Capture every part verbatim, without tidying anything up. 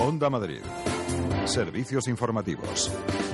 Onda Madrid. Servicios informativos.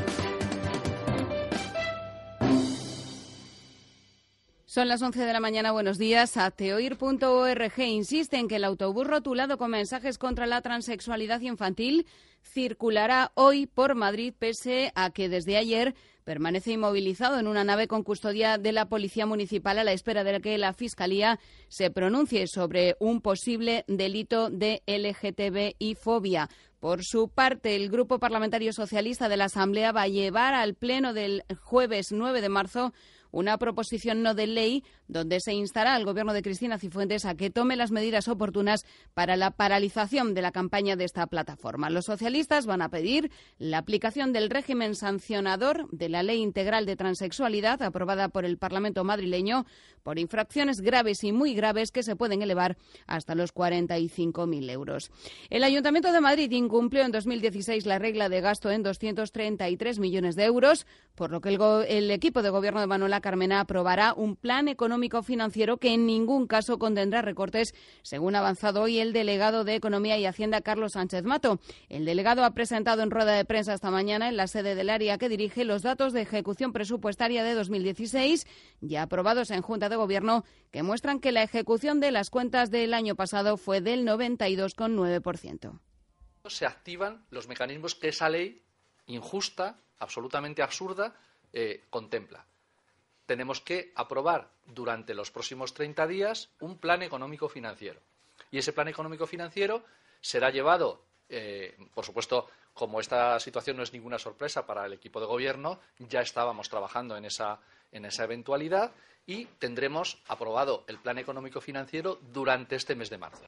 Son las once de la mañana, buenos días. Ateoir punto org insiste en que el autobús rotulado con mensajes contra la transexualidad infantil circulará hoy por Madrid, pese a que desde ayer permanece inmovilizado en una nave con custodia de la Policía Municipal a la espera de que la Fiscalía se pronuncie sobre un posible delito de L G T B I fobia. Por su parte, el Grupo Parlamentario Socialista de la Asamblea va a llevar al Pleno del jueves nueve de marzo una proposición no de ley donde se instará al Gobierno de Cristina Cifuentes a que tome las medidas oportunas para la paralización de la campaña de esta plataforma. Los socialistas van a pedir la aplicación del régimen sancionador de la Ley Integral de Transexualidad aprobada por el Parlamento madrileño por infracciones graves y muy graves que se pueden elevar hasta los cuarenta y cinco mil euros. El Ayuntamiento de Madrid incumplió en dos mil dieciséis la regla de gasto en doscientos treinta y tres millones de euros, por lo que el, go- el equipo de gobierno de Manuela Carmena aprobará un plan económico financiero que en ningún caso contendrá recortes, según ha avanzado hoy el delegado de Economía y Hacienda, Carlos Sánchez Mato. El delegado ha presentado en rueda de prensa esta mañana en la sede del área que dirige los datos de ejecución presupuestaria de dos mil dieciséis, ya aprobados en Junta de Gobierno, que muestran que la ejecución de las cuentas del año pasado fue del noventa y dos coma nueve por ciento. Se activan los mecanismos que esa ley injusta, absolutamente absurda, eh, contempla. Tenemos que aprobar durante los próximos treinta días un plan económico-financiero. Y ese plan económico-financiero será llevado, eh, por supuesto, como esta situación no es ninguna sorpresa para el equipo de gobierno, ya estábamos trabajando en esa, en esa eventualidad y tendremos aprobado el plan económico-financiero durante este mes de marzo.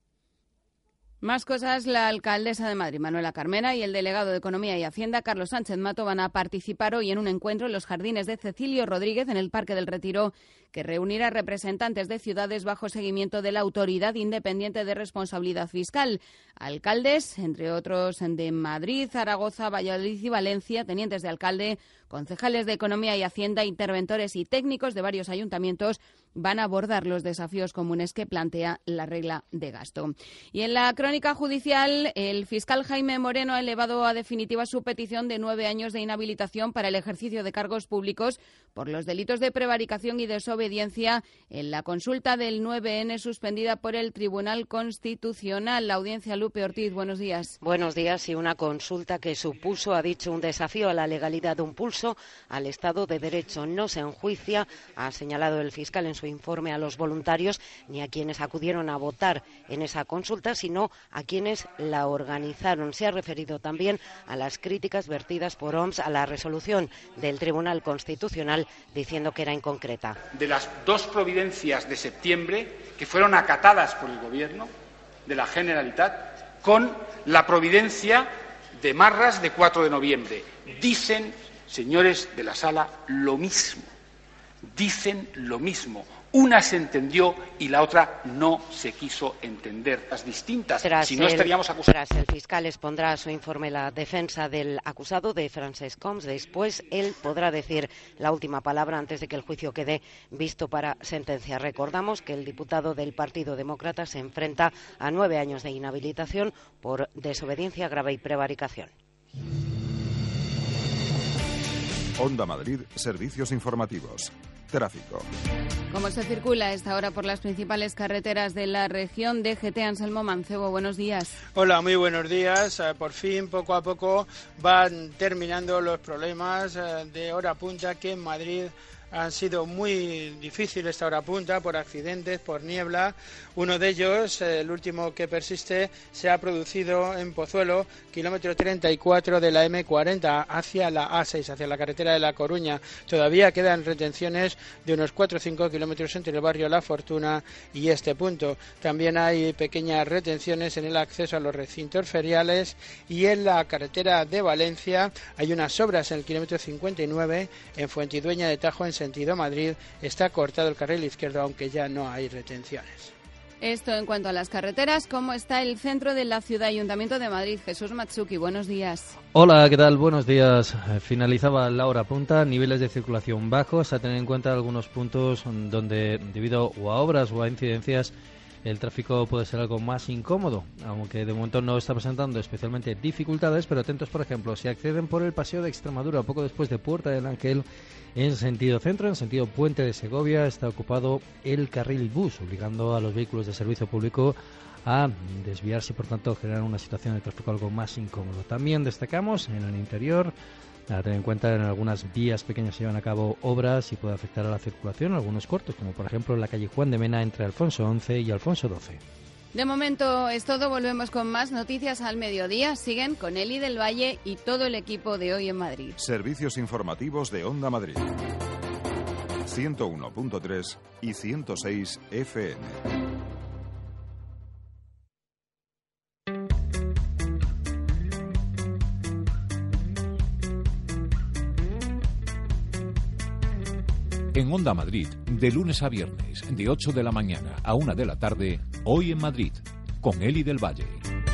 Más cosas, la alcaldesa de Madrid, Manuela Carmena, y el delegado de Economía y Hacienda, Carlos Sánchez Mato, van a participar hoy en un encuentro en los jardines de Cecilio Rodríguez, en el Parque del Retiro, que reunirá representantes de ciudades bajo seguimiento de la Autoridad Independiente de Responsabilidad Fiscal. Alcaldes, entre otros de Madrid, Zaragoza, Valladolid y Valencia, tenientes de alcalde, concejales de Economía y Hacienda, interventores y técnicos de varios ayuntamientos van a abordar los desafíos comunes que plantea la regla de gasto. Y en la crónica judicial, el fiscal Jaime Moreno ha elevado a definitiva su petición de nueve años de inhabilitación para el ejercicio de cargos públicos por los delitos de prevaricación y desobediencia en la consulta del nueve ene suspendida por el Tribunal Constitucional. La audiencia, Lupe Ortiz, buenos días. Buenos días. Y una consulta que supuso, ha dicho, un desafío a la legalidad, un pulso al Estado de Derecho. No se enjuicia, ha señalado el fiscal en su informe, a los voluntarios ni a quienes acudieron a votar en esa consulta, sino a quienes la organizaron. Se ha referido también a las críticas vertidas por O M S a la resolución del Tribunal Constitucional, diciendo que era inconcreta. De las dos providencias de septiembre que fueron acatadas por el Gobierno de la Generalitat, con la providencia de Marras de cuatro de noviembre. Dicen, señores de la sala, lo mismo. Dicen lo mismo. Una se entendió y la otra no se quiso entender. Las distintas, tras si no el, estaríamos acusados. Tras el fiscal expondrá su informe la defensa del acusado, de Francesc Homs. Después él podrá decir la última palabra antes de que el juicio quede visto para sentencia. Recordamos que el diputado del Partido Demócrata se enfrenta a nueve años de inhabilitación por desobediencia grave y prevaricación. Onda Madrid, servicios informativos. Tráfico. ¿Cómo se circula a esta hora por las principales carreteras de la región? D G T, Anselmo Mancebo, buenos días. Hola, muy buenos días. Por fin, poco a poco, van terminando los problemas de hora punta que en Madrid han sido muy difíciles esta hora punta por accidentes, por niebla. Uno de ellos, el último que persiste, se ha producido en Pozuelo, kilómetro treinta y cuatro de la eme cuarenta, hacia la A seis, hacia la carretera de La Coruña. Todavía quedan retenciones de unos cuatro o cinco kilómetros entre el barrio La Fortuna y este punto. También hay pequeñas retenciones en el acceso a los recintos feriales, y en la carretera de Valencia hay unas obras en el kilómetro cincuenta y nueve, en Fuentidueña de Tajo, en sentido Madrid. Está cortado el carril izquierdo, aunque ya no hay retenciones. Esto en cuanto a las carreteras. ¿Cómo está el centro de la ciudad? Ayuntamiento de Madrid. Jesús Matsuki, buenos días. Hola, ¿qué tal? Buenos días. Finalizaba la hora punta, niveles de circulación bajos, a tener en cuenta algunos puntos donde, debido o a obras o a incidencias, el tráfico puede ser algo más incómodo, aunque de momento no está presentando especialmente dificultades, pero atentos, por ejemplo, si acceden por el Paseo de Extremadura poco después de Puerta del Ángel en sentido centro, en sentido Puente de Segovia, está ocupado el carril bus, obligando a los vehículos de servicio público a desviarse y por tanto generar una situación de tráfico algo más incómodo. También destacamos en el interior a tener en cuenta en algunas vías pequeñas se llevan a cabo obras y puede afectar a la circulación, algunos cortos, como por ejemplo en la calle Juan de Mena entre Alfonso once y Alfonso doce. De momento es todo, volvemos con más noticias al mediodía. Siguen con Eli del Valle y todo el equipo de Hoy en Madrid. Servicios informativos de Onda Madrid. ciento uno punto tres y ciento seis F M. En Onda Madrid, de lunes a viernes, de ocho de la mañana a una de la tarde, Hoy en Madrid, con Eli del Valle.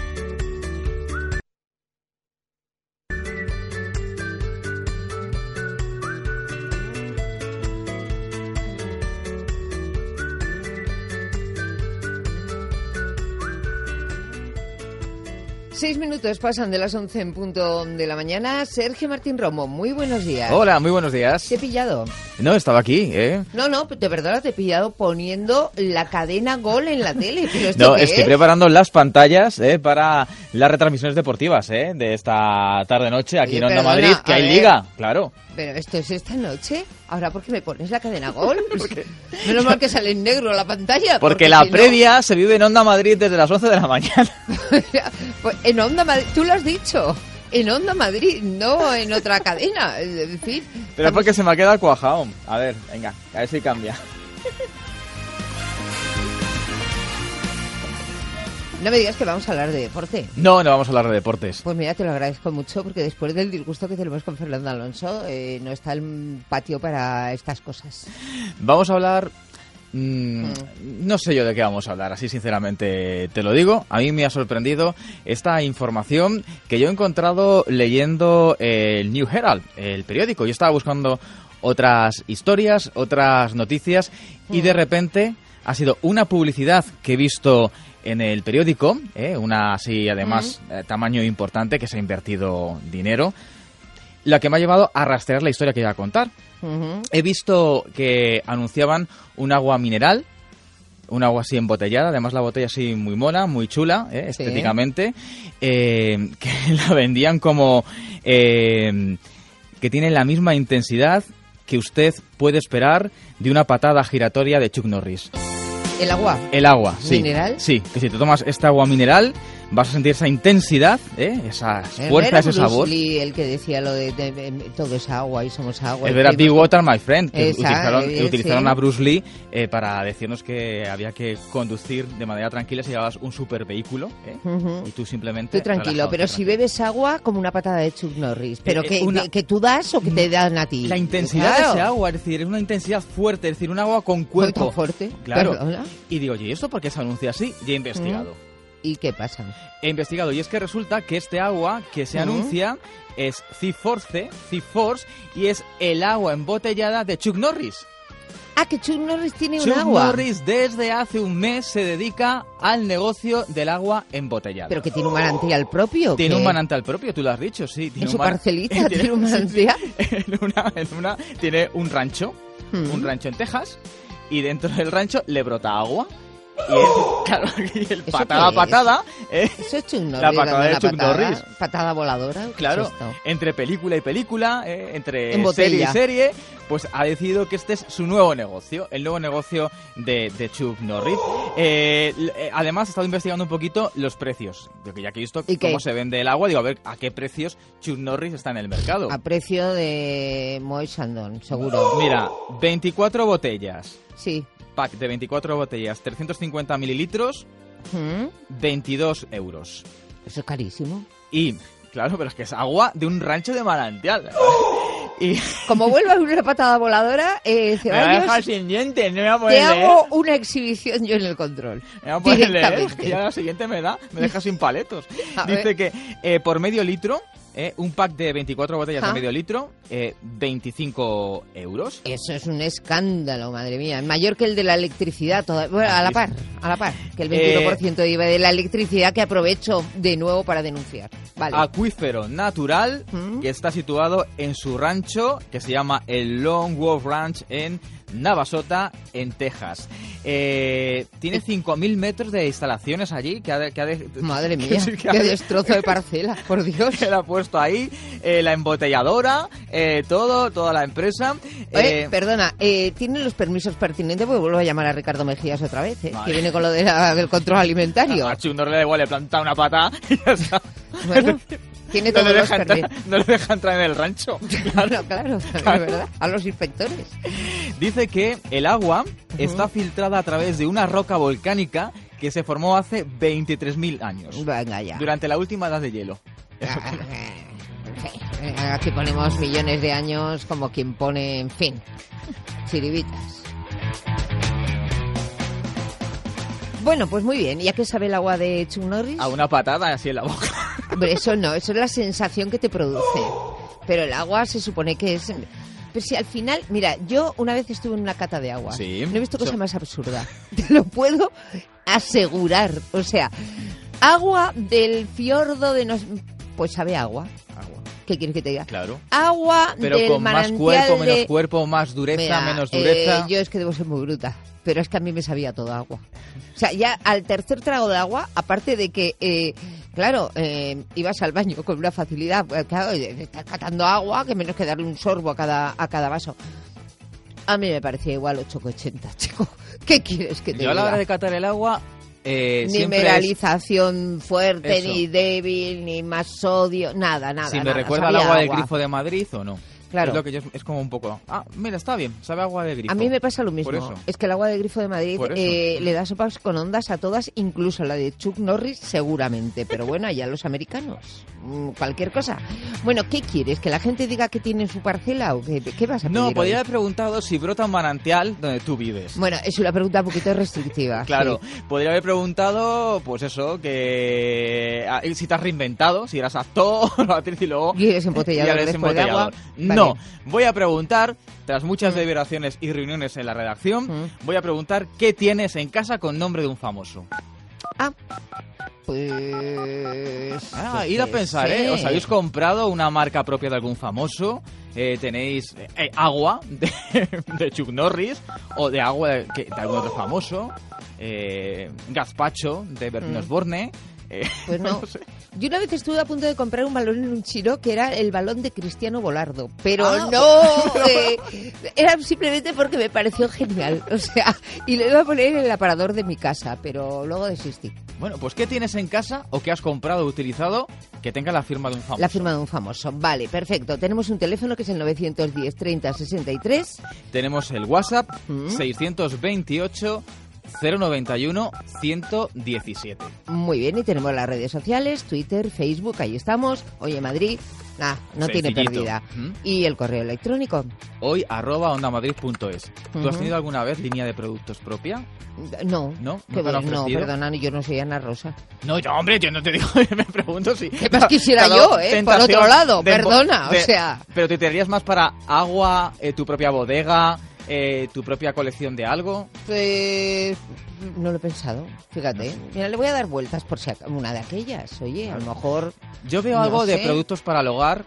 Seis minutos pasan de las once en punto de la mañana. Sergio Martín Romo, muy buenos días. Hola, muy buenos días. ¿Te he pillado? No, estaba aquí, ¿eh? No, no, de verdad te he pillado poniendo la cadena Gol en la tele. ¿Pero esto no, qué estoy es? preparando las pantallas ¿eh? para las retransmisiones deportivas ¿eh? de esta tarde-noche aquí Oye, en Onda perdona, Madrid, que a hay ver. liga, claro. ¿Pero esto es esta noche? ¿Ahora por qué me pones la cadena Gol? Menos mal que sale en negro la pantalla. Porque, porque la si no- previa se vive en Onda Madrid desde las once de la mañana. Pues en Onda Madrid, tú lo has dicho. En Onda Madrid, no en otra cadena. En fin. Pero es porque se me ha quedado cuajado. A ver, venga, a ver si cambia. No me digas que vamos a hablar de deporte. No, no vamos a hablar de deportes. Pues mira, te lo agradezco mucho porque después del disgusto que tenemos con Fernando Alonso, eh, no está el patio para estas cosas. Vamos a hablar... mmm, no sé yo de qué vamos a hablar, así sinceramente te lo digo. A mí me ha sorprendido esta información que yo he encontrado leyendo el New Herald, el periódico. Yo estaba buscando otras historias, otras noticias y de repente ha sido una publicidad que he visto en el periódico, ¿eh? una así además eh, tamaño importante, que se ha invertido dinero, la que me ha llevado a rastrear la historia que iba a contar. Uh-huh. He visto que anunciaban un agua mineral, un agua así embotellada, además la botella así muy mona, muy chula, ¿eh? Sí. estéticamente, eh, que la vendían como eh, que tiene la misma intensidad que usted puede esperar de una patada giratoria de Chuck Norris. ¿El agua? El agua, sí. ¿Mineral? Sí, que si te tomas esta agua mineral vas a sentir esa intensidad, ¿eh? esa ¿No fuerza, era ese Bruce sabor. Lee el que decía lo de, de- de- todo es agua y somos agua? Es y verdad, fuimos- Be Water, my friend, que Esa, utilizaron, eh, utilizaron sí. a Bruce Lee eh, para decirnos que había que conducir de manera tranquila si llevabas un super vehículo ¿eh? Ujú. y tú simplemente... Tú tranquilo, relajado, pero tú si tranquilo. bebes agua como una patada de Chuck Norris. ¿Pero Eh, que, una- que, que tú das o que te dan a ti? La intensidad Claro. de ese agua, es decir, es una intensidad fuerte, es decir, un agua con cuerpo. Tan fuerte, Claro. perdona. Y digo, oye, ¿y esto por qué se anuncia así? Y he investigado. ¿Y qué pasa? He investigado y es que resulta que este agua que se Ujú. anuncia es C-Force, C-Force, y es el agua embotellada de Chuck Norris. Ah, que Chuck Norris tiene un Chuck agua. Norris desde hace un mes se dedica al negocio del agua embotellada. Pero que tiene un manantial propio. Tiene ¿qué? un manantial propio, tú lo has dicho, sí. Tiene En su un man- parcelita tiene un manantial. en una, en una- tiene un rancho, Mm. un rancho en Texas, y dentro del rancho le brota agua. Y él, claro, y el ¿Eso patada a qué es? patada, ¿eh? Eso es Chuck Norris. La patada dando de una Chuck patada, Norris. Patada voladora. ¿qué Claro, es esto? entre película y película, eh, entre En serie y botella. serie, pues ha decidido que este es su nuevo negocio, el nuevo negocio de, de Chuck Norris. Eh, l- eh, además, he estado investigando un poquito los precios, de que ya que he visto ¿Y cómo qué? se vende el agua, digo, a ver a qué precios Chuck Norris está en el mercado. A precio de Moe Shandon, seguro. Mira, veinticuatro botellas, Sí. pack de veinticuatro botellas, trescientos cincuenta mililitros, ¿Mm? veintidós euros. Eso es carísimo. Y, claro, pero es que es agua de un rancho de manantial. Y Como vuelva a haber una patada voladora, eh, me va a dejar Ceballos, sin dientes, no me voy a te poder leer. hago una exhibición yo en el control. Me va a poder leer, Directamente. que ya la siguiente me da, me deja sin paletos. A Dice ver. que eh, por medio litro, eh, un pack de veinticuatro botellas Ah. de medio litro, eh, veinticinco euros. Eso es un escándalo, madre mía. Mayor que el de la electricidad, toda... bueno, a la par, a la par. Que el veintiuno por ciento de I V A de la electricidad, que aprovecho de nuevo para denunciar. Vale. Acuífero natural ¿Mm? que está situado en su rancho, que se llama el Lone Wolf Ranch en Navasota, en Texas. Eh, tiene cinco mil metros de instalaciones allí. Que ha de, que ha de, Madre mía, que qué destrozo de parcela, por Dios. Que la ha puesto ahí, eh, la embotelladora, eh, todo, toda la empresa. Eh, eh, perdona, eh, ¿tiene los permisos pertinentes? Porque vuelvo a llamar a Ricardo Mejías otra vez, eh, que viene con lo de la, del control alimentario. A Chuck Norris le da igual, le planta una pata y ya está. Bueno... Tiene no, le deja entrar, no le deja entrar en el rancho. Claro, claro, claro, ¿verdad? A los inspectores. Dice que el agua uh-huh. está filtrada a través de una roca volcánica que se formó hace veintitrés mil años. Venga ya. Durante la última edad de hielo. Aquí ponemos millones de años como quien pone, en fin, chiribitas. Bueno, pues muy bien. ¿Y a qué sabe el agua de Chuck Norris? A una patada así en la boca. Hombre, eso no, eso es la sensación que te produce. Pero el agua se supone que es... Pero si al final... Mira, yo una vez estuve en una cata de agua. Sí. No he visto cosa so... más absurda. Te lo puedo asegurar. O sea, agua del fiordo de... Nos... Pues sabe agua. Agua. ¿Qué quieres que te diga? Claro. Agua Pero del con más cuerpo, de... menos cuerpo, más dureza, Mira, menos dureza. Eh, yo es que debo ser muy bruta. Pero es que a mí me sabía todo agua. O sea, ya al tercer trago de agua, aparte de que, eh, claro, eh, ibas al baño con una facilidad, pues, claro, estás catando agua, que menos que darle un sorbo a cada, a cada vaso. A mí me parecía igual ocho ochenta, chico. ¿Qué quieres que te Yo diga? a la hora de catar el agua... Eh, ni mineralización es... fuerte, Eso. ni débil, ni más sodio, nada, nada. Si me nada. recuerda al Sabía agua, agua del grifo de Madrid o no. Claro. Es lo que yo, es como un poco... Ah, mira, está bien, sabe agua de grifo. A mí me pasa lo mismo. Por eso. Es que el agua de grifo de Madrid eh, le da sopas con ondas a todas, incluso la de Chuck Norris seguramente. Pero bueno, allá los americanos. Mm, cualquier cosa. Bueno, ¿qué quieres? ¿Que la gente diga que tiene en su parcela o qué, qué vas a pedir? No, podría hoy? haber preguntado si brota un manantial donde tú vives. Bueno, es una pregunta un poquito restrictiva. Claro, sí. Podría haber preguntado, pues eso, que si te has reinventado, si eras actor o actriz y luego... Y eres embotellador, y eres después de agua. No, vale. voy a preguntar, tras muchas Mm. deliberaciones y reuniones en la redacción, Mm. voy a preguntar qué tienes en casa con nombre de un famoso. Ah, pues... Ah, id a pensar, sí. ¿eh? ¿Os habéis comprado una marca propia de algún famoso? Eh, ¿Tenéis eh, agua de, de Chuck Norris? ¿O de agua de, de algún otro famoso? Eh, gazpacho de Bertín Mm. Osborne. Eh, Pues no. no sé. Yo una vez estuve a punto de comprar un balón en un chino que era el balón de Cristiano Volardo, pero Ah, no, eh, era simplemente porque me pareció genial, o sea, y lo iba a poner en el aparador de mi casa, pero luego desistí. Bueno, pues ¿qué tienes en casa o qué has comprado o utilizado que tenga la firma de un famoso? La firma de un famoso, vale, perfecto. Tenemos un teléfono que es el novecientos diez treinta sesenta y tres. Tenemos el WhatsApp Mm. seiscientos veintiocho cero noventa y uno ciento diecisiete. Muy bien, y tenemos las redes sociales, Twitter, Facebook, ahí estamos. Oye, Madrid, nah, no tiene Sencillito. pérdida. ¿Mm? Y el correo electrónico. Hoy arroba ondamadrid punto es. ¿Tú has Ujú. tenido alguna vez línea de productos propia? No, ¿No? que ¿No te lo han no, ofrecido? perdona, yo no soy Ana Rosa. No, yo, hombre, yo no te digo, me pregunto si... ¿Qué más quisiera Claro, yo, eh? Por tentación otro lado, de- perdona, de- o sea... Pero te tirarías más para agua, eh, tu propia bodega, eh, tu propia colección de algo. Pues no lo he pensado, fíjate. Mira, le voy a dar vueltas por si ac- una de aquellas. Oye, a lo mejor Yo veo No algo de sé. productos para el hogar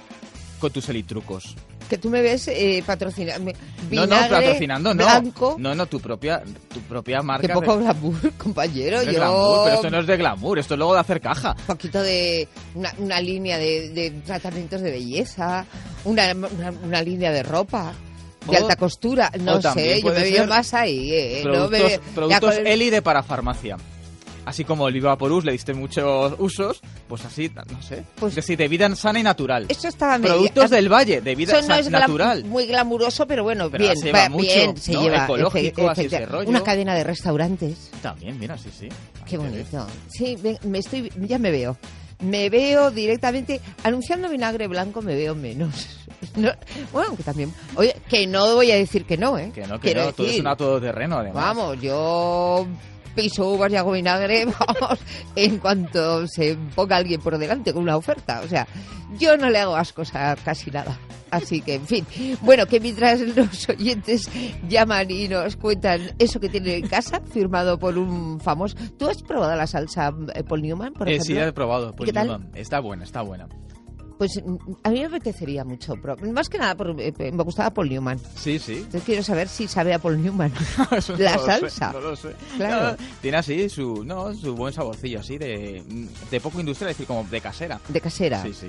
con tus elitrucos. que tú me ves eh, patrocinando. No, no, patrocinando, no. Blanco. No, no, tu propia, tu propia marca. Qué poco de- glamour, compañero. de Yo glamour, pero esto no es de glamour, esto es luego de hacer caja. un poquito de una, una línea de, de tratamientos de belleza, una, una, una línea de ropa. De O- alta costura, no o también sé, yo puede me veo ser más ahí, eh. no Productos, me veo- productos ya con- Eli de parafarmacia. Así como el Vivaporus le diste muchos usos, pues así, no sé. Pues- Pues, sí, de vida sana y natural. Eso estaba medio- Productos del Valle, de vida Eso no sa- es glam- natural. muy glamuroso, pero bueno, Pero bien, se lleva va- mucho, bien, se ¿no? lleva Ecológico, efe- así ese efecti- rollo. Una cadena de restaurantes. También, mira, sí, sí. Qué bonito. Sí, ve- me estoy, ya me veo. Me veo directamente anunciando vinagre blanco, me veo menos. No, bueno, que también. Oye, que no voy a decir que no, ¿eh? Que no, que Quiero no, todo es decir, un todoterreno, además. Vamos, yo piso uvas y hago vinagre, vamos, en cuanto se ponga alguien por delante con una oferta. O sea, yo no le hago ascos a casi nada. Así que, en fin. Bueno, que mientras los oyentes llaman y nos cuentan eso que tienen en casa, firmado por un famoso... ¿Tú has probado la salsa eh, Paul Newman, por eh, ejemplo? Sí, he probado Paul ¿Qué tal? Newman. Está buena, está buena. Pues a mí me apetecería mucho. Pero más que nada, por, eh, me gustaba Paul Newman. Sí, sí. Entonces quiero saber si sabe a Paul Newman Eso la no salsa. Lo sé, no lo sé. Claro. No, tiene así su, no, su buen saborcillo, así de, de poco industrial, es decir, como de casera. De casera. Sí, sí.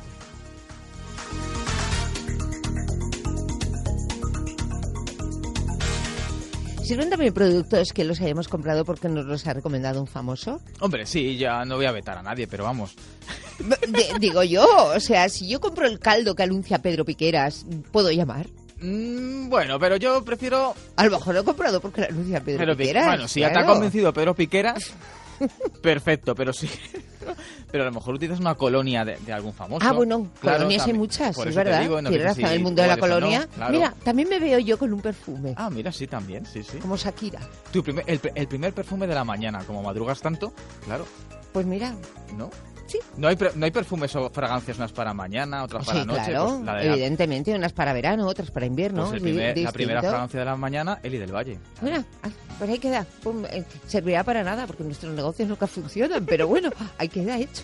¿Sirven también productos que los hayamos comprado porque nos los ha recomendado un famoso? Hombre, sí, ya no voy a vetar a nadie, pero vamos. De, digo yo, o sea, si yo compro el caldo que anuncia Pedro Piqueras, ¿puedo llamar? Mm, bueno, pero yo prefiero... A lo mejor lo he comprado porque lo anuncia Pedro Pero, Piqueras. Bueno, si claro. ya te ha convencido Pedro Piqueras, perfecto, pero sí. Pero a lo mejor utilizas una colonia de, de algún famoso. Ah, bueno, claro, colonias hay también. muchas, Por es eso te verdad. digo, no Tienes sé si razón, el mundo de la igual eso colonia. no, claro. Mira, también me veo yo con un perfume. Ah, mira, sí, también, sí, sí. Como Shakira. Tu primer, el, el primer perfume de la mañana, como madrugas tanto, claro. Pues mira. ¿No? Sí. No hay, no hay perfumes o fragancias, unas para mañana, otras Sí, para noche. claro, Pues la de la- evidentemente, unas para verano, otras para invierno. pues el di- primer- la distinto. primera fragancia de la mañana, Eli del Valle. Mira, ay, pues ahí queda. Pum, eh, servirá para nada porque nuestros negocios nunca funcionan, pero bueno, ahí queda hecho.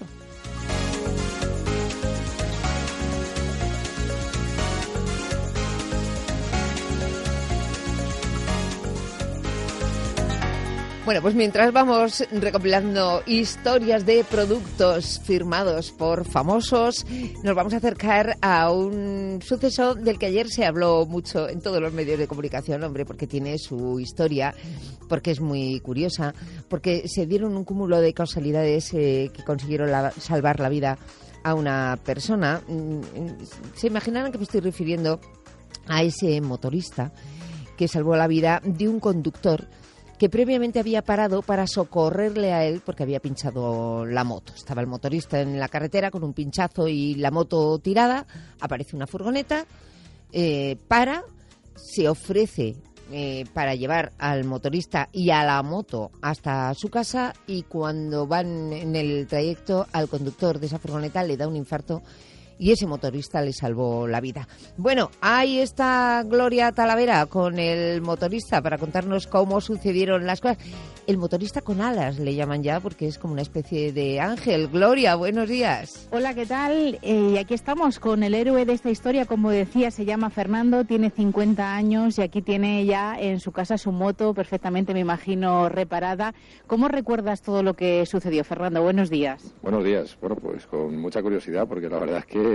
Bueno, pues mientras vamos recopilando historias de productos firmados por famosos, nos vamos a acercar a un suceso del que ayer se habló mucho en todos los medios de comunicación, hombre, porque tiene su historia, porque es muy curiosa, porque se dieron un cúmulo de causalidades eh, que consiguieron la- salvar la vida a una persona. Mm, Se imaginarán que me estoy refiriendo a ese motorista que salvó la vida de un conductor que previamente había parado para socorrerle a él porque había pinchado la moto. Estaba el motorista en la carretera con un pinchazo y la moto tirada. Aparece una furgoneta, eh, para, se ofrece eh, para llevar al motorista y a la moto hasta su casa, y cuando van en el trayecto al conductor de esa furgoneta le da un infarto y ese motorista le salvó la vida. Bueno, ahí está Gloria Talavera con el motorista para contarnos cómo sucedieron las cosas. El motorista con alas le llaman ya porque es como una especie de ángel. Gloria, buenos días. Hola, ¿qué tal? Eh, y aquí estamos con el héroe de esta historia, como decía, se llama Fernando, tiene cincuenta años y aquí tiene ya en su casa su moto perfectamente, me imagino, reparada. ¿Cómo recuerdas todo lo que sucedió, Fernando? Buenos días. Buenos días. Bueno, pues con mucha curiosidad, porque la verdad es que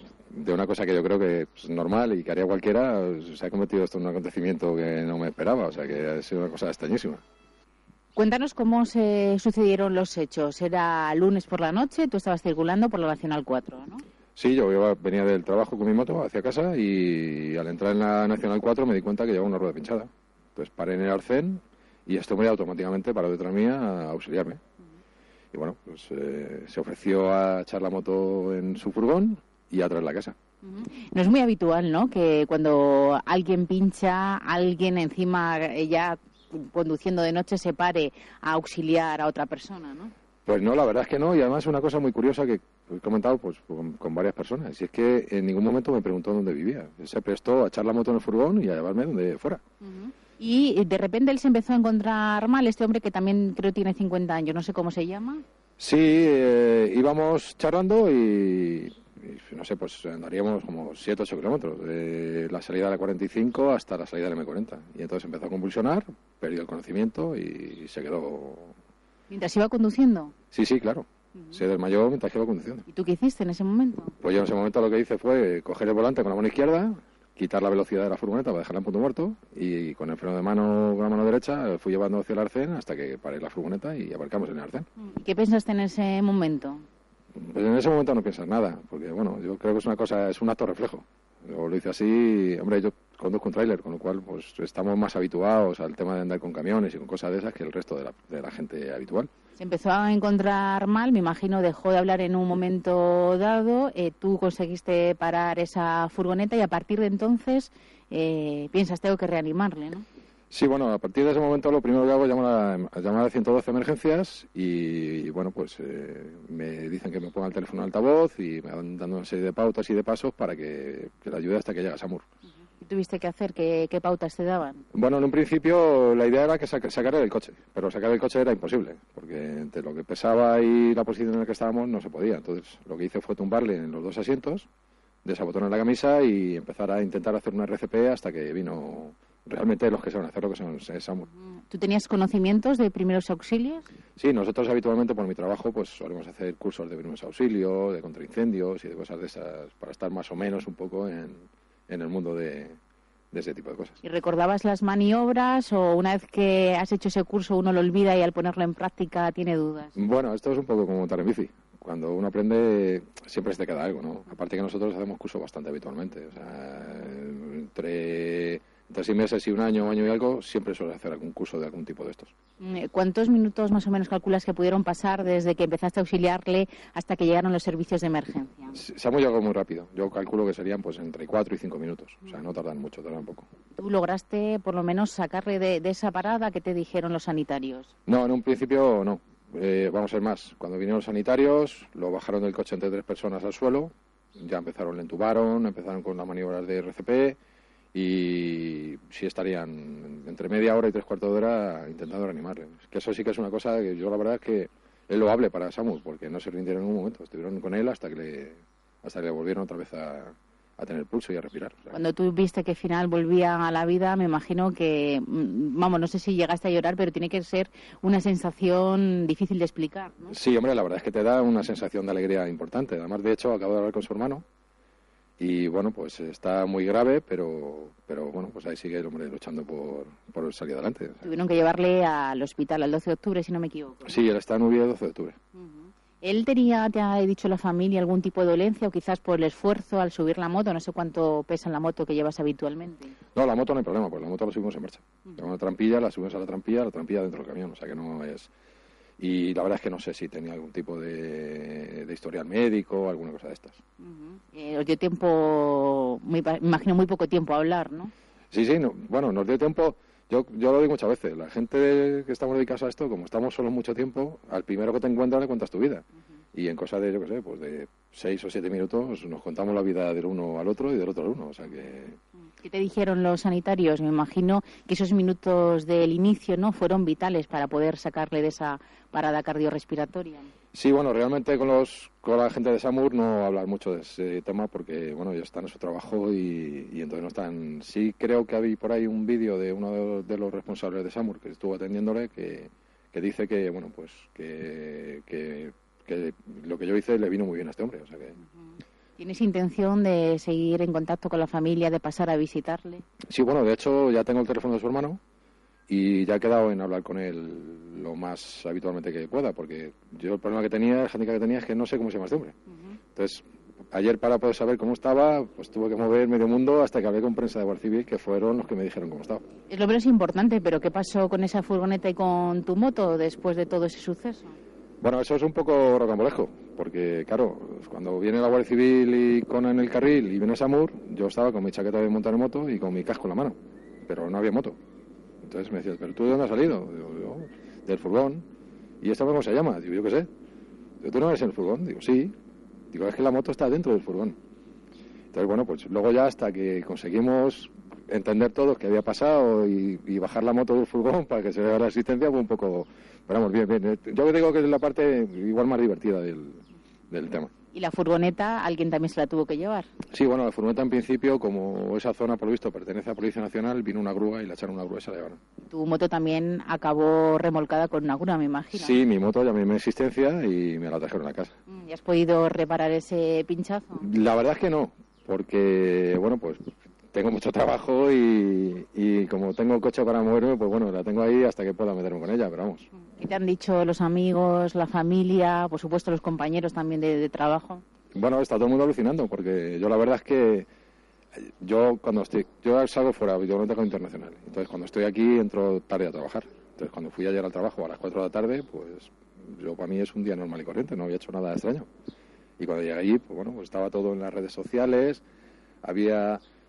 de una cosa que yo creo que es normal y que haría cualquiera, se ha convertido esto en un acontecimiento que no me esperaba, o sea que ha sido una cosa extrañísima. Cuéntanos cómo se sucedieron los hechos. Era lunes por la noche, tú estabas circulando por la Nacional cuatro, ¿no? Sí, yo iba- venía del trabajo con mi moto hacia casa y al entrar en la Nacional cuatro me di cuenta que llevaba una rueda pinchada. Entonces paré en el arcén y este hombre automáticamente paró detrás mía a auxiliarme. Y bueno, pues eh, se ofreció a echar la moto en su furgón y a traerla a casa. No es muy habitual, ¿no?, que cuando alguien pincha, alguien encima eh, ya conduciendo de noche se pare a auxiliar a otra persona, ¿no? Pues no, la verdad es que no, y además una cosa muy curiosa que he comentado pues con, con varias personas, y es que en ningún momento me preguntó dónde vivía. Él se prestó a echar la moto en el furgón y a llevarme donde fuera. Y de repente él se empezó a encontrar mal, este hombre que también creo tiene cincuenta años, no sé cómo se llama. Sí, eh, íbamos charlando y, y, no sé, pues andaríamos como siete o ocho kilómetros, de la salida de la cuarenta y cinco hasta la salida de la eme cuarenta. Y entonces empezó a convulsionar, perdió el conocimiento y se quedó... Mientras iba conduciendo. Sí, sí, claro. Se desmayó mientras que iba conduciendo. ¿Y tú qué hiciste en ese momento? Pues yo en ese momento lo que hice fue coger el volante con la mano izquierda, quitar la velocidad de la furgoneta para dejarla en punto muerto y con el freno de mano con la mano derecha fui llevando hacia el arcén hasta que paré la furgoneta y aparcamos en el arcén. ¿Y qué pensaste en ese momento? Pues en ese momento no piensas nada, porque bueno, yo creo que es una cosa, es un acto reflejo. Yo lo hice así, hombre, yo conduzco un tráiler, con lo cual pues estamos más habituados al tema de andar con camiones y con cosas de esas que el resto de la, de la gente habitual. Se empezó a encontrar mal, me imagino dejó de hablar en un momento dado, eh, tú conseguiste parar esa furgoneta y a partir de entonces eh, piensas, tengo que reanimarle, ¿no? Sí, bueno, a partir de ese momento lo primero que hago es llamar a, a llamar a ciento doce emergencias y, y bueno, pues eh, me dicen que me ponga el teléfono en altavoz y me van dando una serie de pautas y de pasos para que, que le ayude hasta que llegue a SAMUR. ¿Qué tuviste que hacer? ¿Qué, qué pautas te daban? Bueno, en un principio la idea era que sac sacarle del coche, pero sacar el coche era imposible, porque entre lo que pesaba y la posición en la que estábamos no se podía. Entonces lo que hice fue tumbarle en los dos asientos, desabotonar la camisa y empezar a intentar hacer una R C P hasta que vino realmente los que saben hacer lo que son SAMUR. ¿Tú tenías conocimientos de primeros auxilios? Sí, nosotros habitualmente por mi trabajo pues solemos hacer cursos de primeros auxilios, de contraincendios y de cosas de esas para estar más o menos un poco en, en el mundo de, de ese tipo de cosas. ¿Y recordabas las maniobras o una vez que has hecho ese curso uno lo olvida y al ponerlo en práctica tiene dudas? Bueno, esto es un poco como montar en bici. Cuando uno aprende siempre se te queda algo, ¿no? Aparte que nosotros hacemos curso bastante habitualmente. O sea, entre... Entre seis meses y un año, año y algo, siempre suele hacer algún curso de algún tipo de estos. ¿Cuántos minutos más o menos calculas que pudieron pasar desde que empezaste a auxiliarle hasta que llegaron los servicios de emergencia? Se ha llegado muy rápido. Yo calculo que serían pues entre cuatro y cinco minutos. O sea, no tardan mucho, tardan poco. ¿Tú lograste por lo menos sacarle de, de esa parada que te dijeron los sanitarios? No, en un principio no. Eh, vamos a ser más. Cuando vinieron los sanitarios, lo bajaron del coche entre tres personas al suelo. Ya empezaron, le entubaron, empezaron con las maniobras de R C P. Y sí estarían entre media hora y tres cuartos de hora intentando reanimarle. Que eso sí que es una cosa que yo la verdad es que es loable para SAMUR, porque no se rindieron en ningún momento. Estuvieron con él hasta que le, hasta que le volvieron otra vez a, a tener pulso y a respirar. O sea, cuando tú viste que al final volvía a la vida, me imagino que, vamos, no sé si llegaste a llorar, pero tiene que ser una sensación difícil de explicar, ¿no? Sí, hombre, la verdad es que te da una sensación de alegría importante. Además, de hecho, acabo de hablar con su hermano. Y bueno, pues está muy grave, pero pero bueno, pues ahí sigue el hombre luchando por, por salir adelante. Tuvieron que llevarle al hospital el doce de octubre, si no me equivoco, ¿no? Sí, él está en U B I el doce de octubre. Uh-huh. ¿Él tenía, te ha dicho la familia, algún tipo de dolencia o quizás por el esfuerzo al subir la moto? No sé cuánto pesa en la moto que llevas habitualmente. No, la moto no hay problema, pues la moto la subimos en marcha. Uh-huh. Tengo una trampilla, la subimos a la trampilla, la trampilla dentro del camión, o sea que no es... Y la verdad es que no sé si tenía algún tipo de, de historial médico o alguna cosa de estas. Uh-huh. Eh, os dio tiempo, me imagino muy poco tiempo a hablar, ¿no? Sí, sí, no, bueno, nos dio tiempo, yo, yo lo digo muchas veces, la gente que estamos dedicados a esto, como estamos solos mucho tiempo, al primero que te encuentras le cuentas tu vida. Uh-huh. Y en cosa de, yo qué sé, pues de seis o siete minutos nos contamos la vida del uno al otro y del otro al uno, o sea que... ¿Qué te dijeron los sanitarios? Me imagino que esos minutos del inicio, ¿no?, fueron vitales para poder sacarle de esa parada cardiorrespiratoria. Sí, bueno, realmente con los con la gente de SAMUR no hablar mucho de ese tema porque, bueno, ellos están en su trabajo y, y entonces no están... Sí creo que había por ahí un vídeo de uno de, de los responsables de SAMUR que estuvo atendiéndole que, que dice que, bueno, pues que, que, que lo que yo hice le vino muy bien a este hombre, o sea que... Uh-huh. ¿Tienes intención de seguir en contacto con la familia, de pasar a visitarle? Sí, bueno, de hecho ya tengo el teléfono de su hermano y ya he quedado en hablar con él lo más habitualmente que pueda, porque yo el problema que tenía, el handicap que tenía es que no sé cómo se llama este hombre. Uh-huh. Entonces, ayer para poder saber cómo estaba, pues tuve que mover medio mundo hasta que hablé con prensa de Guardia Civil, que fueron los que me dijeron cómo estaba. Es lo menos importante, pero ¿qué pasó con esa furgoneta y con tu moto después de todo ese suceso? Bueno, eso es un poco rocambolesco, porque claro, cuando viene la Guardia Civil y con en el carril y viene SAMUR, yo estaba con mi chaqueta de montar en moto y con mi casco en la mano, pero no había moto. Entonces me decía, ¿pero tú de dónde has salido? Digo, yo, del furgón. ¿Y esto cómo se llama? Digo, yo qué sé. Digo, ¿tú no eres en el furgón? Digo, sí. Digo, es que la moto está dentro del furgón. Entonces, bueno, pues luego ya hasta que conseguimos entender todos qué había pasado y, y bajar la moto del furgón para que se vea la asistencia, fue un poco... Pero vamos, bien, bien. Yo digo que es la parte igual más divertida del, del tema. ¿Y la furgoneta alguien también se la tuvo que llevar? Sí, bueno, la furgoneta en principio, como esa zona por lo visto pertenece a la Policía Nacional, vino una grúa y la echaron una grúa y se la llevaron. Tu moto también acabó remolcada con una grúa, me imagino. Sí, mi moto llamé a existencia y me la trajeron a casa. ¿Y has podido reparar ese pinchazo? La verdad es que no, porque, bueno, pues tengo mucho trabajo y, y como tengo coche para moverme, pues bueno, la tengo ahí hasta que pueda meterme con ella, pero vamos. ¿Qué te han dicho los amigos, la familia, por supuesto los compañeros también de, de trabajo? Bueno, está todo el mundo alucinando, porque yo la verdad es que yo cuando estoy, yo salgo fuera habitualmente con internacional, entonces cuando estoy aquí entro tarde a trabajar. Entonces cuando fui ayer al trabajo a las cuatro de la tarde, pues yo para mí es un día normal y corriente, no había hecho nada extraño. Y cuando llegué allí, pues bueno, pues estaba todo en las redes sociales, había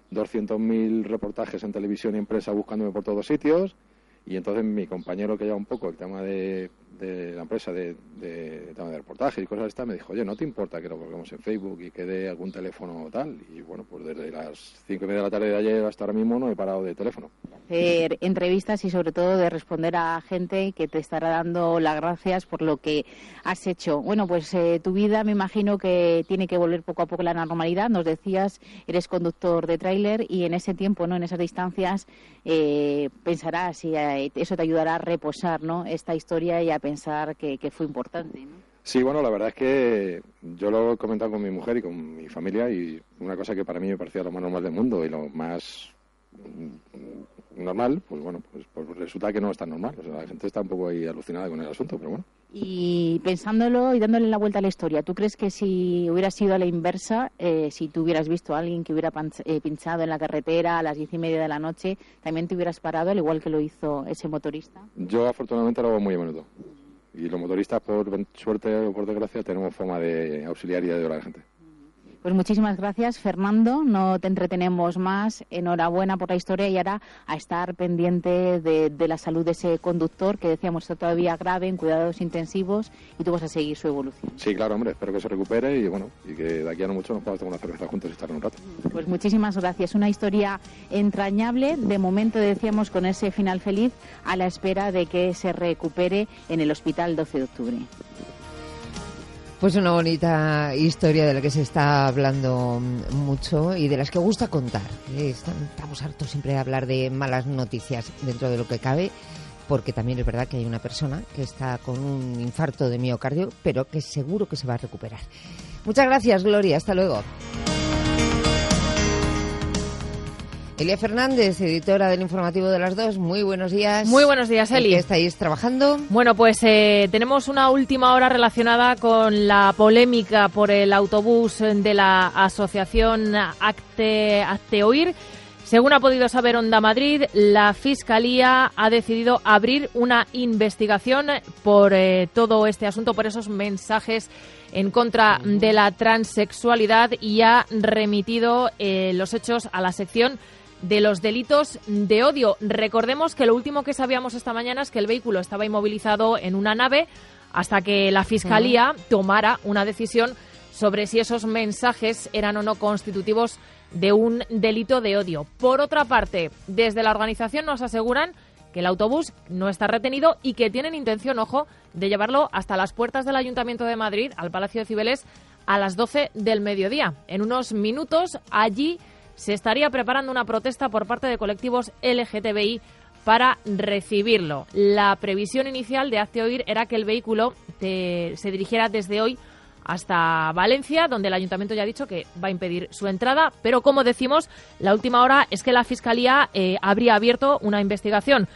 doscientos mil reportajes en televisión y en prensa buscándome por todos sitios. Y entonces mi compañero, que lleva un poco el tema de, de la empresa, de, de, de tema de reportaje y cosas de estas, me dijo, oye, ¿no te importa que lo colguemos en Facebook y que dé algún teléfono o tal? Y bueno, pues desde las cinco y media de la tarde de ayer hasta ahora mismo no he parado de teléfono. Hacer entrevistas y sobre todo de responder a gente que te estará dando las gracias por lo que has hecho. Bueno, pues eh, tu vida me imagino que tiene que volver poco a poco a la normalidad. Nos decías, eres conductor de tráiler y en ese tiempo, ¿no?, en esas distancias, eh, pensarás y eh, eso te ayudará a reposar, ¿no?, esta historia y a pensar que, que fue importante, ¿no? Sí, bueno, la verdad es que yo lo he comentado con mi mujer y con mi familia y una cosa que para mí me parecía lo más normal del mundo y lo más normal, pues bueno, pues, pues resulta que no es tan normal. O sea, la gente está un poco ahí alucinada con el asunto, pero bueno. Y pensándolo y dándole la vuelta a la historia, ¿tú crees que si hubiera sido a la inversa, eh, si tú hubieras visto a alguien que hubiera eh, pinchado en la carretera a las diez y media de la noche, también te hubieras parado, al igual que lo hizo ese motorista? Yo afortunadamente lo hago muy a menudo. Y los motoristas, por suerte o por desgracia, tenemos forma de auxiliar y de ayudar a la gente. Pues muchísimas gracias, Fernando. No te entretenemos más. Enhorabuena por la historia y ahora a estar pendiente de, de la salud de ese conductor que decíamos está todavía grave, en cuidados intensivos, y tú vas a seguir su evolución. Sí, claro, hombre. Espero que se recupere y bueno, y que de aquí a no mucho nos podamos tomar una cerveza juntos y estar un rato. Pues muchísimas gracias. Una historia entrañable. De momento decíamos con ese final feliz a la espera de que se recupere en el hospital doce de octubre. Pues una bonita historia de la que se está hablando mucho y de las que gusta contar. Estamos hartos siempre de hablar de malas noticias dentro de lo que cabe, porque también es verdad que hay una persona que está con un infarto de miocardio, pero que seguro que se va a recuperar. Muchas gracias, Gloria. Hasta luego. Elia Fernández, editora del Informativo de las Dos, muy buenos días. Muy buenos días, Eli. ¿En qué estáis trabajando? Bueno, pues eh, tenemos una última hora relacionada con la polémica por el autobús de la asociación Acte, Acteoir. Según ha podido saber Onda Madrid, la Fiscalía ha decidido abrir una investigación por eh, todo este asunto, por esos mensajes en contra de la transexualidad, y ha remitido eh, los hechos a la sección de los delitos de odio. Recordemos que lo último que sabíamos esta mañana es que el vehículo estaba inmovilizado en una nave hasta que la Fiscalía tomara una decisión sobre si esos mensajes eran o no constitutivos de un delito de odio. Por otra parte, desde la organización nos aseguran que el autobús no está retenido y que tienen intención, ojo, de llevarlo hasta las puertas del Ayuntamiento de Madrid, al Palacio de Cibeles, a las doce del mediodía. En unos minutos, allí se estaría preparando una protesta por parte de colectivos L G T B I para recibirlo. La previsión inicial de Acteoir era que el vehículo te, se dirigiera desde hoy hasta Valencia, donde el Ayuntamiento ya ha dicho que va a impedir su entrada, pero como decimos, la última hora es que la Fiscalía eh, habría abierto una investigación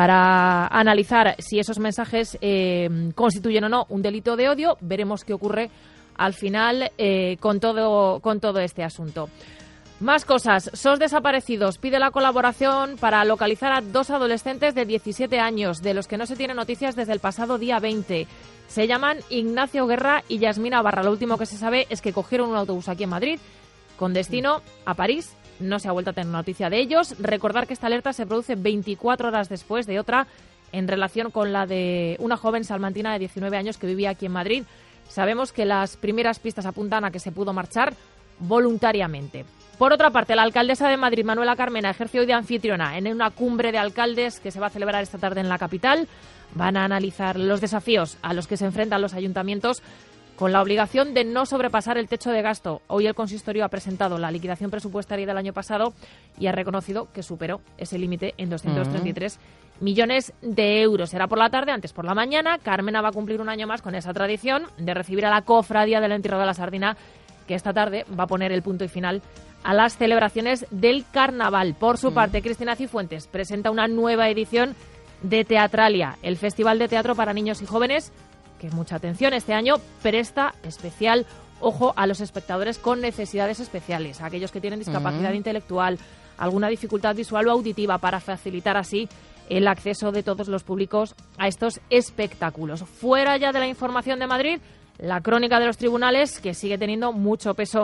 para analizar si esos mensajes eh, constituyen o no un delito de odio. Veremos qué ocurre al final eh, con todo, con todo este asunto. Más cosas. S O S Desaparecidos pide la colaboración para localizar a dos adolescentes de diecisiete años, de los que no se tiene noticias desde el pasado día veinte. Se llaman Ignacio Guerra y Yasmina Barra. Lo último que se sabe es que cogieron un autobús aquí en Madrid con destino a París. No se ha vuelto a tener noticia de ellos. Recordar que esta alerta se produce veinticuatro horas después de otra en relación con la de una joven salmantina de diecinueve años que vivía aquí en Madrid. Sabemos que las primeras pistas apuntan a que se pudo marchar voluntariamente. Por otra parte, la alcaldesa de Madrid, Manuela Carmena, ejerce hoy de anfitriona en una cumbre de alcaldes que se va a celebrar esta tarde en la capital. Van a analizar los desafíos a los que se enfrentan los ayuntamientos con la obligación de no sobrepasar el techo de gasto. Hoy el consistorio ha presentado la liquidación presupuestaria del año pasado y ha reconocido que superó ese límite en doscientos treinta y tres uh-huh. millones de euros. Será por la tarde, antes por la mañana. Carmena va a cumplir un año más con esa tradición de recibir a la cofradía del Entierro de la Sardina, que esta tarde va a poner el punto y final a las celebraciones del carnaval. Por su mm. parte, Cristina Cifuentes presenta una nueva edición de Teatralia, el festival de teatro para niños y jóvenes, que mucha atención este año presta especial ojo a los espectadores con necesidades especiales, a aquellos que tienen discapacidad mm. intelectual, alguna dificultad visual o auditiva, para facilitar así el acceso de todos los públicos a estos espectáculos. Fuera ya de la información de Madrid, la crónica de los tribunales, que sigue teniendo mucho peso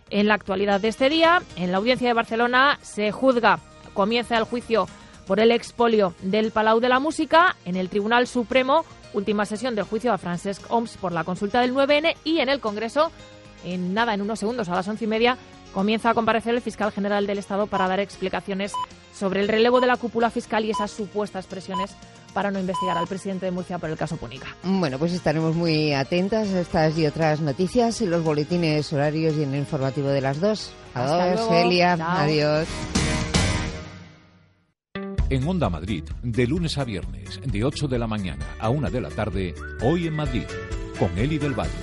En la actualidad de este día, en la audiencia de Barcelona se juzga, comienza el juicio por el expolio del Palau de la Música. En el Tribunal Supremo, última sesión del juicio a Francesc Homs por la consulta del nueve ene, y en el Congreso, en nada, en unos segundos, a las once y media, comienza a comparecer el fiscal general del Estado para dar explicaciones sobre el relevo de la cúpula fiscal y esas supuestas presiones para no investigar al presidente de Murcia por el caso Púnica. Bueno, pues estaremos muy atentas a estas y otras noticias en los boletines horarios y en el informativo de las dos. Adiós, Celia. Adiós. En Onda Madrid, de lunes a viernes, de ocho de la mañana a una de la tarde, Hoy en Madrid, con Eli del Valle.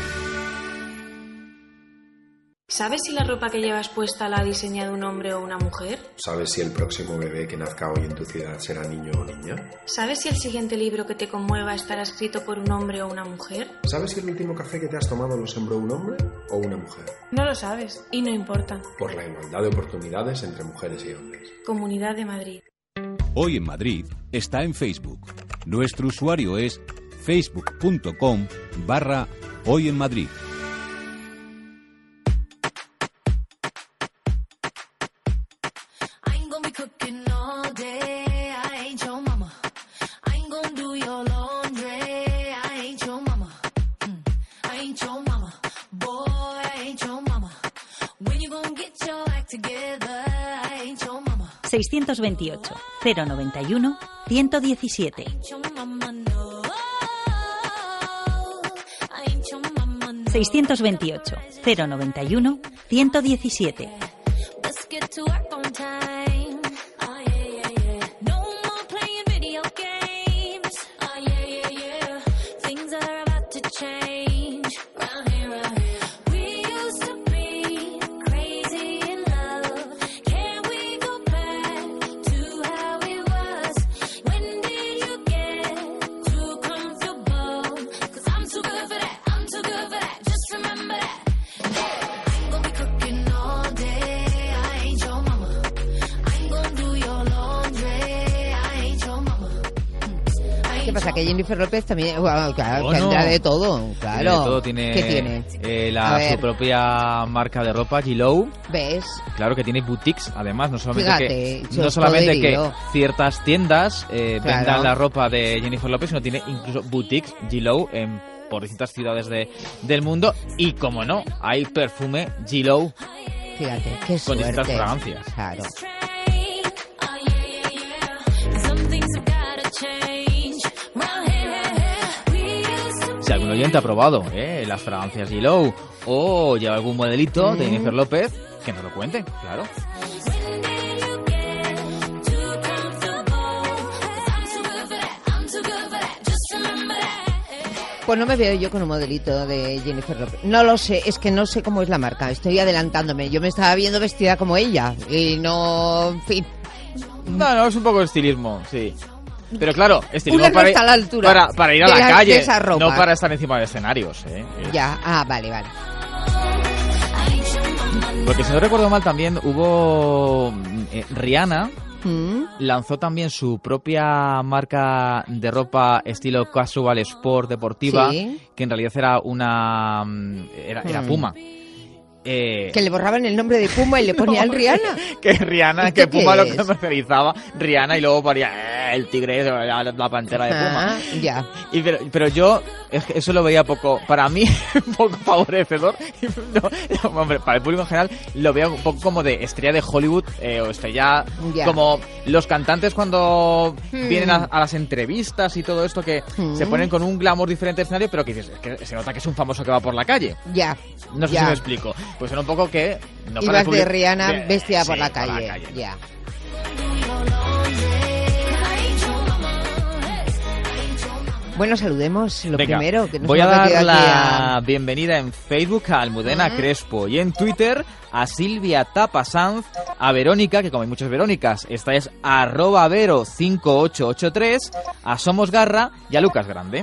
¿Sabes si la ropa que llevas puesta la ha diseñado un hombre o una mujer? ¿Sabes si el próximo bebé que nazca hoy en tu ciudad será niño o niña? ¿Sabes si el siguiente libro que te conmueva estará escrito por un hombre o una mujer? ¿Sabes si el último café que te has tomado lo sembró un hombre o una mujer? No lo sabes, y no importa. Por la igualdad de oportunidades entre mujeres y hombres. Comunidad de Madrid. Hoy en Madrid está en Facebook. Nuestro usuario es facebook.com barra Hoy en Madrid. seiscientos veintiocho, cero noventa y uno, ciento diecisiete. seiscientos veintiocho, cero noventa y uno, ciento diecisiete. Que Jennifer López también, bueno, claro, Bueno, tendrá de todo, claro. Tiene de todo, tiene, ¿Qué tiene? Eh, la, su propia marca de ropa, Gilou. ¿Ves? Claro que tiene boutiques, además, no solamente Fíjate, que no solamente que poderío. ciertas tiendas eh, Claro. vendan la ropa de Jennifer López, sino tiene incluso boutiques Gilou en por distintas ciudades de, del mundo. Y como no, hay perfume Gilou. Fíjate, qué con distintas suerte. fragancias. Claro. Si algún oyente ha probado eh, las fragancias Gilou o lleva algún modelito Mm. de Jennifer López, que nos lo cuente, claro. Pues no me veo yo con un modelito de Jennifer López. No lo sé, es que no sé cómo es la marca. Estoy adelantándome. Yo me estaba viendo vestida como ella y no, en fin. No, no, es un poco de estilismo, sí. Pero claro, estilismo Una no para, está a la altura para, para ir a de la la- calle, de esa ropa. no para estar encima de escenarios. ¿eh? Es- Ya, ah, vale, vale. Porque si no recuerdo mal también hubo eh, Rihanna ¿Mm? lanzó también su propia marca de ropa estilo casual sport deportiva, Sí. que en realidad era una mm, era, era Mm. Puma. Eh, Que le borraban el nombre de Puma y le ponían Rihanna. que Rihanna, ¿Esto que Puma qué lo es? comercializaba Rihanna y luego ponía eh, el tigre, la, la pantera de Puma. Ah, ya. Y pero, pero yo es que eso lo veía poco, para mí, un poco favorecedor. No, no, hombre, para el público en general lo veía un poco como de estrella de Hollywood eh, o estrella Ya. como los cantantes cuando Hmm. vienen a, a las entrevistas y todo esto que Hmm. se ponen con un glamour diferente al escenario, pero que, dices, es que se nota que es un famoso que va por la calle. Ya. No sé ya. si me explico. Pues era un poco que... No para el Ibas de público- Rihanna de- vestida por sí, la calle. Ya. Bueno, saludemos lo Venga, primero. Que nos voy a hemos dar metido aquí la a- bienvenida en Facebook a Almudena Crespo y en Twitter a Silvia Tapasanz, a Verónica, que como hay muchas Verónicas, esta es arroba vero cinco ocho ocho tres, a Somos Garra y a Lucas Grande.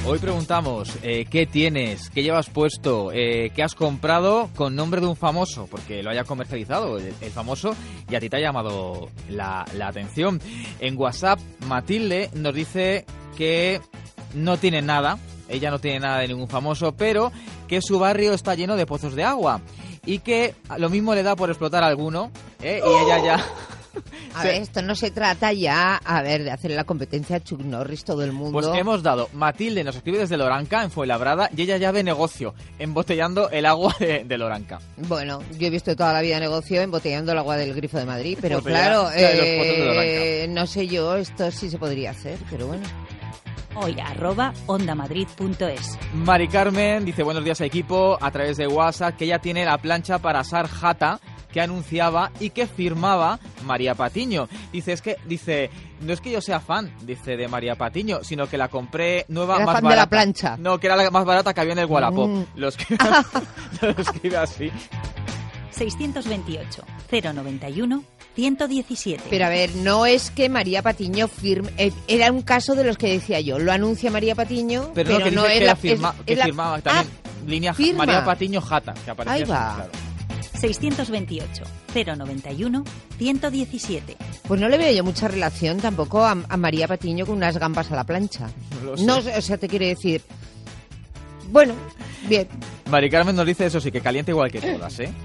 Hoy preguntamos eh, qué tienes, qué llevas puesto, eh, qué has comprado con nombre de un famoso, porque lo haya comercializado el, el famoso y a ti te ha llamado la, la atención. En WhatsApp, Matilde nos dice que no tiene nada, ella no tiene nada de ningún famoso, pero que su barrio está lleno de pozos de agua y que lo mismo le da por explotar alguno, ¿eh? Y ella ya... A ver, esto no se trata ya, a ver, de hacer la competencia a Chuck Norris, todo el mundo. Pues hemos dado, Matilde nos escribe desde Loranca, en Fuenlabrada, y ella ya ve negocio embotellando el agua de, de Loranca. Bueno, yo he visto toda la vida negocio embotellando el agua del grifo de Madrid, pero Pues claro, ya, ya de los pozos de eh, Loranca. no sé yo, esto sí se podría hacer, pero bueno. Hoy arroba ondamadrid punto es. Mari Carmen dice buenos días equipo a través de WhatsApp que ella tiene la plancha para asar jata que anunciaba y que firmaba María Patiño. Dice, es que, dice, no es que yo sea fan, dice, de María Patiño, sino que la compré nueva, Era más fan barata. de la plancha. No, que era la más barata que había en el Wallapop. Mm. Lo escribe, lo escribe así. seiscientos veintiocho, cero noventa y uno, ciento diecisiete. Pero a ver, no es que María Patiño firme... eh, era un caso de los que decía yo, lo anuncia María Patiño, Pero, pero, no, que no dice es que, la... la firma, es- que es la- firmaba también línea firma. María Patiño Jata, que aparecía Ahí así, va. claro. seiscientos veintiocho, cero noventa y uno, ciento diecisiete. Pues no le veo yo mucha relación tampoco a, a María Patiño con unas gambas a la plancha. No lo sé. No, o sea, te quiere decir... Bueno, bien. Mari Carmen nos dice eso sí, que calienta igual que todas, ¿eh?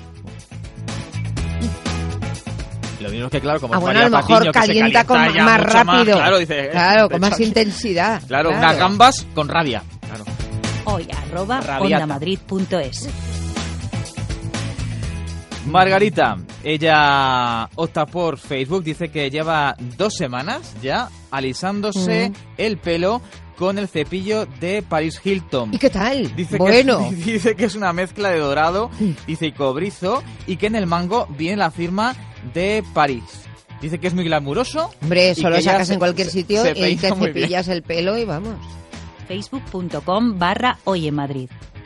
Lo mismo es que, claro, como Ah, es bueno, María a lo mejor Patiño, que se calienta con calienta ya más mucho rápido. claro, dice, Claro, con de más hecho, intensidad. Claro, unas gambas con rabia. Claro. Hoy arroba Rabiata. ondamadrid punto es. Margarita, ella opta por Facebook, dice que lleva dos semanas ya alisándose Mm. el pelo con el cepillo de Paris Hilton. ¿Y qué tal? Dice Bueno. que, dice que es una mezcla de dorado, dice y cobrizo, y que en el mango viene la firma de París. Dice que es muy glamuroso. Hombre, y eso que lo ella sacas se- en cualquier se- sitio se y peina te muy bien. cepillas el pelo y vamos. facebook punto com barra hoy en Madrid.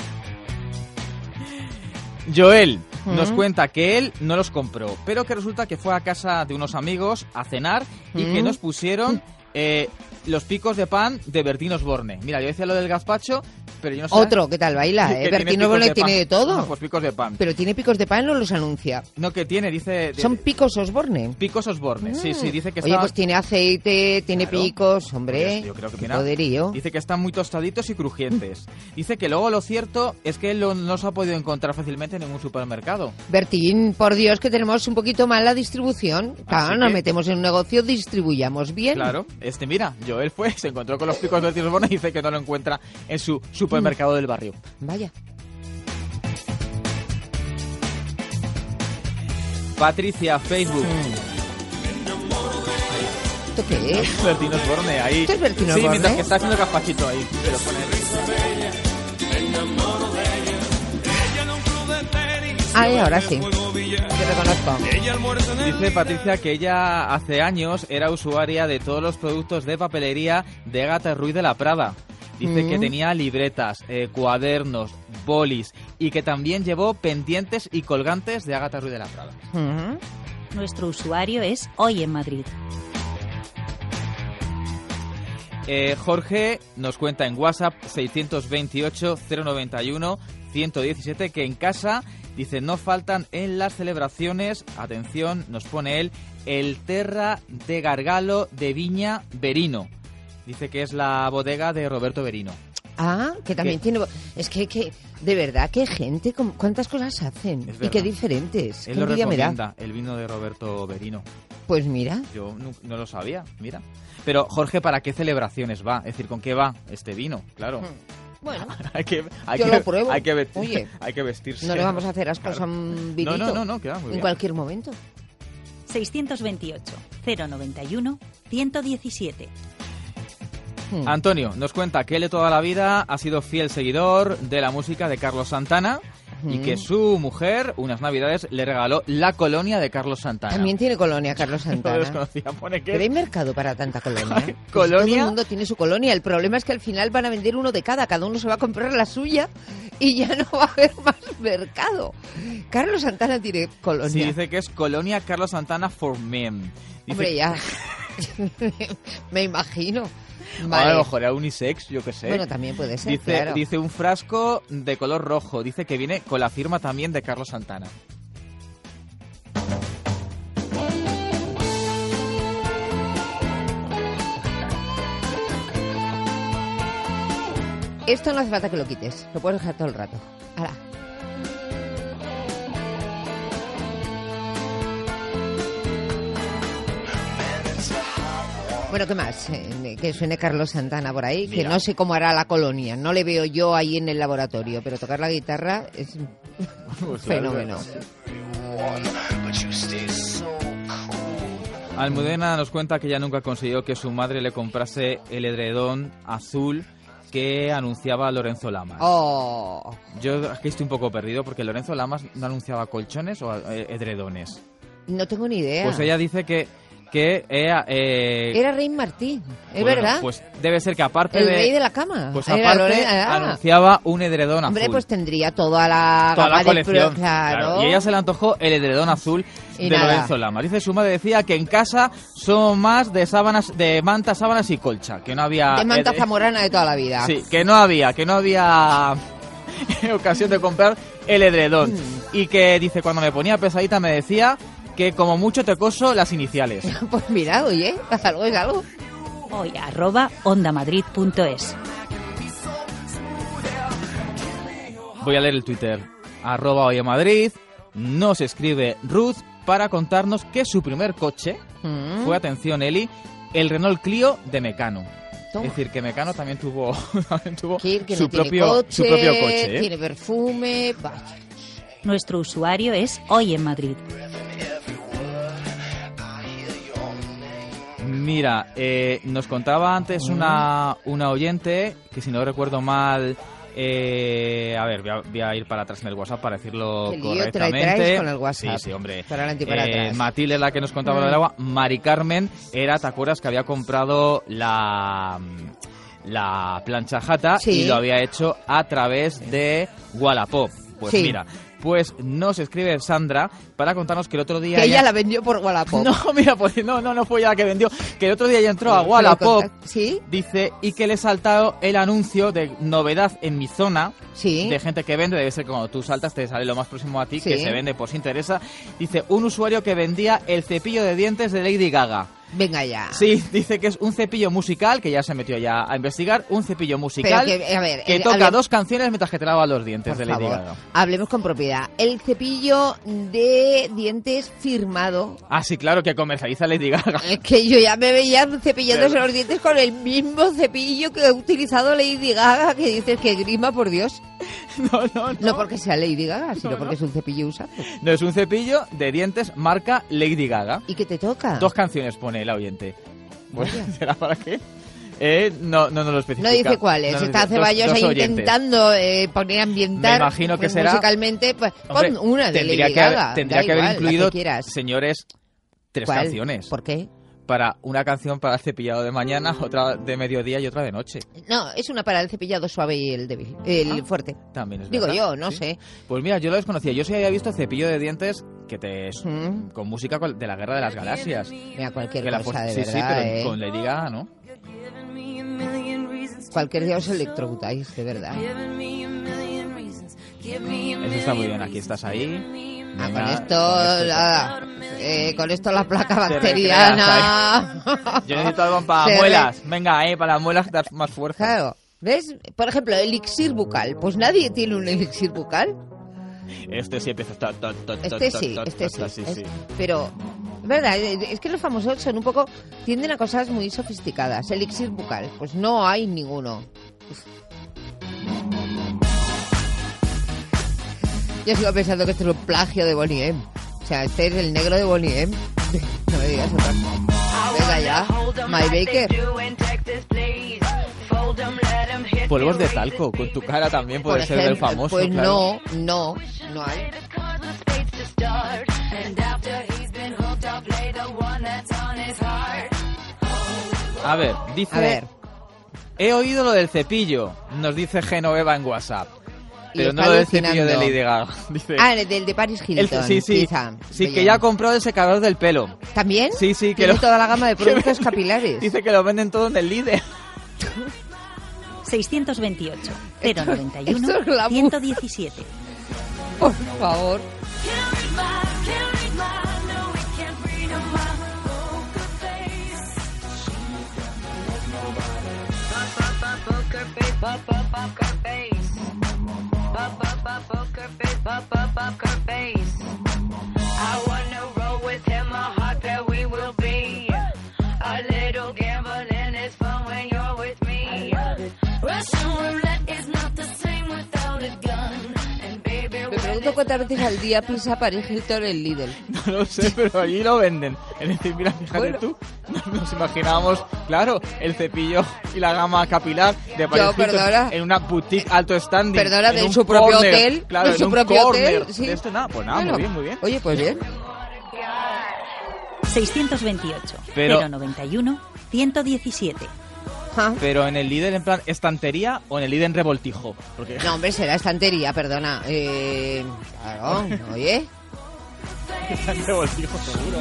Joel nos Mm. cuenta que él no los compró, pero que resulta que fue a casa de unos amigos a cenar y Mm. que nos pusieron eh, los picos de pan de Bertín Osborne. Mira, yo decía lo del gazpacho, pero yo no sé... Otro, ¿qué tal baila? que ¿eh? tiene Bertín picos Osborne de tiene pan. de todo. No, pues picos de pan. Pero tiene picos de pan, no los anuncia. No, que tiene, dice... de- Son picos Osborne. Picos Osborne, sí, sí, dice que Oye, está... pues tiene aceite, tiene Claro. picos, hombre. Yo creo que qué mira, poderío. dice que están muy tostaditos y crujientes. Dice que luego lo cierto es que él lo- no se ha podido encontrar fácilmente en ningún supermercado. Bertín, por Dios, que tenemos un poquito mal la distribución. Claro, Así nos que- metemos en un negocio, distribuyamos bien. Claro, este mira, Joel fue, se encontró con los picos de Bertín Osborne y dice que no lo encuentra en su supermercado del barrio. Vaya. Patricia, Facebook. ¿Esto qué es? Bertín Osborne, ahí. ¿Esto es Bertín Sí, Osborne? mientras que está haciendo gazpachito ahí. Se lo pone. Ay, ahora sí. Te reconozco. Dice Patricia que ella hace años era usuaria de todos los productos de papelería de Agatha Ruiz de la Prada. Dice Mm. que tenía libretas, eh, cuadernos, bolis y que también llevó pendientes y colgantes de Agatha Ruiz de la Prada. Ujú. Nuestro usuario es Hoy en Madrid. Eh, Jorge nos cuenta en WhatsApp seiscientos veintiocho, cero noventa y uno, ciento diecisiete que en casa, dice, no faltan en las celebraciones, atención, nos pone él, el Terra de Gargalo de Viña Verino. Dice que es la bodega de Roberto Verino. Ah, que también ¿Qué? tiene... Es que, que, de verdad, qué gente, con- cuántas cosas hacen. Es Y verdad. qué diferentes. Él Qué lo envidia me da. recomienda, el vino de Roberto Verino. Pues mira. Yo no, no lo sabía, mira. Pero, Jorge, ¿para qué celebraciones va? Es decir, ¿con qué va este vino? Claro. Bueno, hay que, hay yo que, lo pruebo. Hay que, ve- Oye, hay que vestirse. no le vamos a hacer ascos Claro. a un vinito. No, no, no, no, queda muy En bien. cualquier momento. seiscientos veintiocho, cero noventa y uno, ciento diecisiete. Hmm. Antonio nos cuenta que él de toda la vida ha sido fiel seguidor de la música de Carlos Santana y Mm. que su mujer, unas navidades, le regaló la colonia de Carlos Santana. También tiene colonia Carlos No lo Santana. desconocía, pone que... Pero hay mercado para tanta colonia. Pues ¿Colonia? todo el mundo tiene su colonia. El problema es que al final van a vender uno de cada. Cada uno se va a comprar la suya y ya no va a haber más mercado. Carlos Santana tiene colonia. Sí, dice que es colonia Carlos Santana for men. Dice Hombre, ya. Me imagino. Vale. A lo mejor era unisex, yo qué sé. Bueno, también puede ser, dice, claro. Dice un frasco de color rojo. Dice que viene con la firma también de Carlos Santana. Esto no hace falta que lo quites, lo puedes dejar todo el rato. ¡Hala! Bueno, ¿qué más? Eh, que suene Carlos Santana por ahí, Mira. que no sé cómo hará la colonia. No le veo yo ahí en el laboratorio, pero tocar la guitarra es un Pues fenómeno. Almudena nos cuenta que ella nunca consiguió que su madre le comprase el edredón azul que anunciaba Lorenzo Lamas. Oh. Yo aquí estoy un poco perdido porque Lorenzo Lamas no anunciaba colchones o eh, edredones. No tengo ni idea. Pues ella dice que que era, eh, Era Rey Martí, es bueno, verdad. Pues debe ser que aparte el de rey de la cama. pues Era aparte Lore- ah. anunciaba un edredón Hombre, azul. pues tendría toda la Toda gama la colección, de pro- claro. claro. Y ella se le antojó el edredón azul Y de nada. Lorenzo Lamas. Dice su madre decía que en casa son más de sábanas, de mantas, sábanas y colcha, que no había de manta ed- zamorana de toda la vida. Sí, que no había, que no había ocasión de comprar el edredón. Mm. Y que dice, cuando me ponía pesadita me decía que como mucho te coso las iniciales. Pues mira, oye, algo es algo. Hoy arroba ondamadrid.es. Voy a leer el Twitter. Arroba hoy en Madrid. Nos escribe Ruth para contarnos que su primer coche Mm. fue, atención Eli, el Renault Clio de Mecano. Toma. Es decir, que Mecano también tuvo, también tuvo Que, que su, no tiene propio, coche, su propio coche. ¿eh? tiene perfume, vaya. Nuestro usuario es Hoy en Madrid. Mira, eh, nos contaba antes una, una oyente que, si no recuerdo mal, eh, a ver, voy a, voy a ir para atrás en el WhatsApp para decirlo Qué lío trae- correctamente. traes con el WhatsApp. Sí, sí, hombre. Para adelante y para Eh, atrás. Matilde es la que nos contaba Mm. lo del agua. Mari Carmen era, ¿te acuerdas que había comprado la la plancha jata Sí. y lo había hecho a través de Wallapop? Pues Sí. mira, pues nos escribe Sandra para contarnos que el otro día Que ella la vendió por Wallapop. no, mira, pues no, no, no fue ella la que vendió. Que el otro día ya entró a Pero Wallapop. conta- ¿Sí? Dice, y que le he saltado el anuncio de novedad en mi zona. Sí. De gente que vende, debe ser cuando tú saltas, te sale lo más próximo a ti, Sí. que se vende por si interesa. Dice, un usuario que vendía el cepillo de dientes de Lady Gaga. Venga ya. Sí, dice que es un cepillo musical, que ya se metió ya a investigar, un cepillo musical Pero que, a ver, que eh, toca hable- dos canciones mientras que te lava los dientes Por de Lady favor, Gaga. hablemos con propiedad. El cepillo de dientes firmado. Ah, sí, claro, que comercializa Lady Gaga. Es que yo ya me veía cepillándose Pero- los dientes con el mismo cepillo que ha utilizado Lady Gaga, que dices que grima, por Dios. No, no, no. No porque sea Lady Gaga, sino No, porque no. es un cepillo usado. No, es un cepillo de dientes marca Lady Gaga. ¿Y qué te toca? Dos canciones pone el oyente. Bueno, Vaya. ¿será para qué? Eh, no, no, no lo especifica. No dice cuáles. No, no Está dice- Ceballos dos- dos ahí oyentes. intentando eh, poner ambientar Me imagino que pues, será- musicalmente. Pues, Hombre, pon una de tendría Lady que haber- Gaga. Tendría da que haber igual, la incluido, que quieras. señores, tres ¿Cuál? canciones. ¿Por qué? Para una canción para el cepillado de mañana, otra de mediodía y otra de noche. No, es una para el cepillado suave y el débil, el Ah, fuerte. También es Digo verdad. yo, no ¿Sí? sé. Pues mira, yo lo desconocía. Yo sí había visto cepillo de dientes que te Mm. con música con- de la Guerra de las Galaxias. Mira, cualquier Que la cosa, fu- de sí, verdad, sí, pero ¿eh? con Lady Gaga, ¿no? Cualquier día os electrocutáis, de verdad. Eso está muy bien. Aquí estás ahí. Ah, Venga, con esto, con la, eh, con esto la placa Te bacteriana. Yo necesito algo para Se re- muelas. Venga, eh, para las muelas dar más fuerza. Claro. ¿Ves? Por ejemplo, elixir bucal. Pues nadie tiene un elixir bucal. Este sí empieza. ta, ta, ta, ta, Este ta, sí, ta, este ta, sí. sí, Es- sí. Pero, verdad, es que los famosos son un poco, tienden a cosas muy sofisticadas. Elixir bucal, pues no hay ninguno. Yo sigo pensando que esto es un plagio de Bonnie M. O sea, este es el negro de Bonnie M. No me digas otra cosa. Venga ya, My Baker. Polvos de talco, con tu cara también puede Por ser del ejemplo, famoso. Pues claro. no, no, no hay. A ver, dice. A ver. He oído lo del cepillo, nos dice Genoveva en WhatsApp. Y Pero está no lo del cepillo de alucinando. Lady Gaga. Dice, Ah, el del de Paris el- Hilton. sí, sí. quizá. Sí, que Bien. ya compró el secador del pelo. ¿También? Sí, sí, que Tiene lo- toda la gama de que productos me- capilares. Dice que lo venden todo en el líder. seiscientos veintiocho, cero noventa y uno, Esto es glamour. ciento diecisiete. Por favor. Me pregunto cuántas veces al día pisa Paris Hilton en Lidl. No lo sé, pero allí lo venden. Es decir, mira, fíjate Bueno. tú, nos imaginábamos, claro, el cepillo y la gama capilar de Paris Yo, Hilton perdona. en una boutique alto standing. Perdona, en de un su propio corner, hotel, claro, de en su un propio corner. hotel, sí. De esto nada, pues nada, Bueno, muy bien, muy bien. Oye, pues bien. seiscientos veintiocho, Pero- cero noventa y uno, ciento diecisiete. Pero en el Lidl en plan estantería o en el Lidl en revoltijo. Porque... No, hombre, será estantería, perdona. Eh, claro, oye. Está en revoltijo seguro.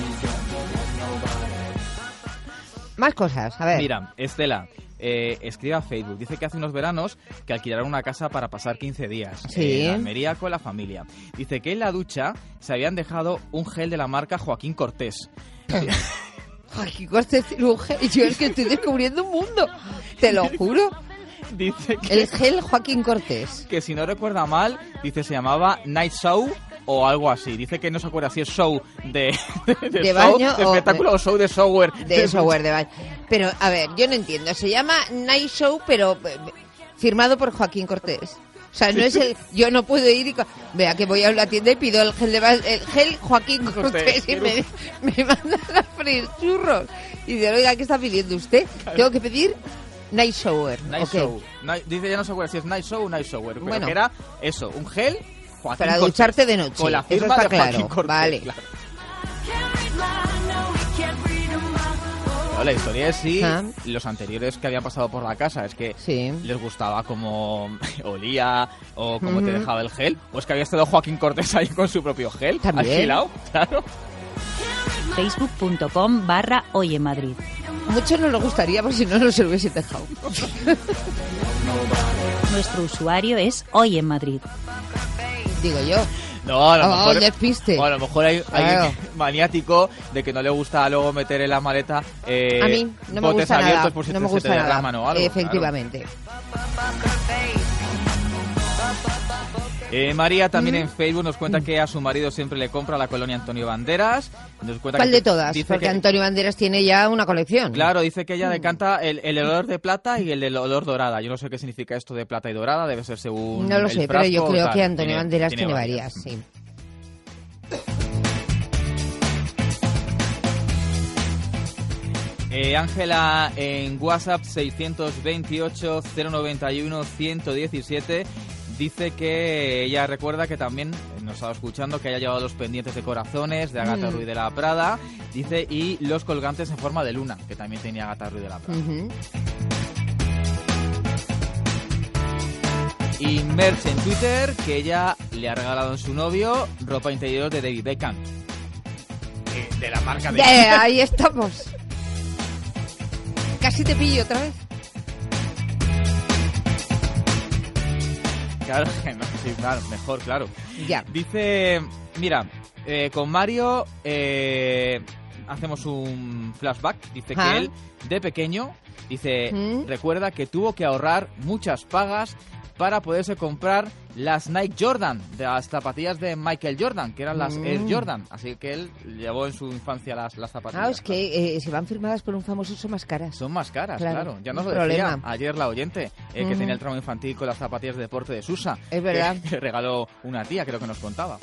Más cosas, a ver. Mira, Estela eh, escribe a Facebook. Dice que hace unos veranos que alquilaron una casa para pasar quince días Sí. en Almería con la familia. Dice que en la ducha se habían dejado un gel de la marca Joaquín Cortés. Ay, qué coste cirugía. Y yo es que estoy descubriendo un mundo. Te lo juro. Dice que, El gel Joaquín Cortés. que si no recuerda mal, dice se llamaba Night Show o algo así. Dice que no se acuerda si es show de, de, De show, baño de o espectáculo de- o show de software. De software de baño. Pero, a ver, yo no entiendo. Se llama Night Show, pero eh, firmado por Joaquín Cortés. O sea, no es el... Yo no puedo ir y... co- Vea que voy a la tienda y pido el gel de ba- el gel Joaquín Cortés y me, me mandan a freír churros. Y digo, oiga, ¿qué está pidiendo usted? Tengo que pedir Night Shower. Night ¿o qué? Show. Night- dice ya no se acuerda si es Night Show o Night Shower. Pero Bueno. que era eso, un gel Joaquín Para Cortés, ducharte de noche. Con la Eso firma está de claro. Joaquín Cortés. Vale. Claro. No, la historia es sí, Ah. los anteriores que habían pasado por la casa es que Sí. les gustaba como olía o cómo te Ujú. dejaba el gel, o es que había estado Joaquín Cortés ahí con su propio gel También. alquilado, claro. Facebook.com barra Hoy en Madrid. Mucho no nos gustaría, por si no nos lo hubiese dejado. Nuestro usuario es Hoy en Madrid. Digo yo. No, a lo Oh, mejor, despiste. o a lo mejor hay alguien Claro. que- maniático de que no le gusta luego meter en la maleta eh, A mí no me botes gusta abiertos nada. por si No te- me se gusta te nada. derraman o algo, claro. Efectivamente. Eh, María también Mm. en Facebook nos cuenta que a su marido siempre le compra la colonia Antonio Banderas. Nos cuenta ¿Cuál que- de todas? dice Porque que- Antonio Banderas tiene ya una colección. Claro, dice que ella Mm. decanta el, el olor de plata y el del olor dorada. Yo no sé qué significa esto de plata y dorada, debe ser según No lo el sé, pero frasco yo o creo tal. que Antonio Banderas tiene varias, sí. Eh, Ángela en WhatsApp seiscientos veintiocho, cero noventa y uno, ciento diecisiete dice que ella recuerda que también nos estaba escuchando que haya llevado los pendientes de corazones de Agatha Mm. Ruiz de la Prada, dice, y los colgantes en forma de luna, que también tenía Agatha Ruiz de la Prada. Ujú. Y Merch en Twitter, que ella le ha regalado a su novio ropa interior de David Beckham. Eh, De la marca de... Eh, ahí estamos. Casi te pillo otra vez. Claro, no, sí, claro, mejor, claro. Ya. Dice, mira, eh, con Mario eh, hacemos un flashback. Dice Ah. que él, de pequeño, dice, ¿Mm? recuerda que tuvo que ahorrar muchas pagas para poderse comprar las Nike Jordan, de las zapatillas de Michael Jordan, que eran las Mm. Air Jordan. Así que él llevó en su infancia las, las zapatillas. Ah, es que eh, si van firmadas por un famoso son más caras. Son más caras, Claro, claro. Ya nos un lo decía problema. ayer la oyente, eh, que Ujú. tenía el trauma infantil con las zapatillas de deporte de Susa. Es verdad. Que le regaló una tía, creo que nos contaba.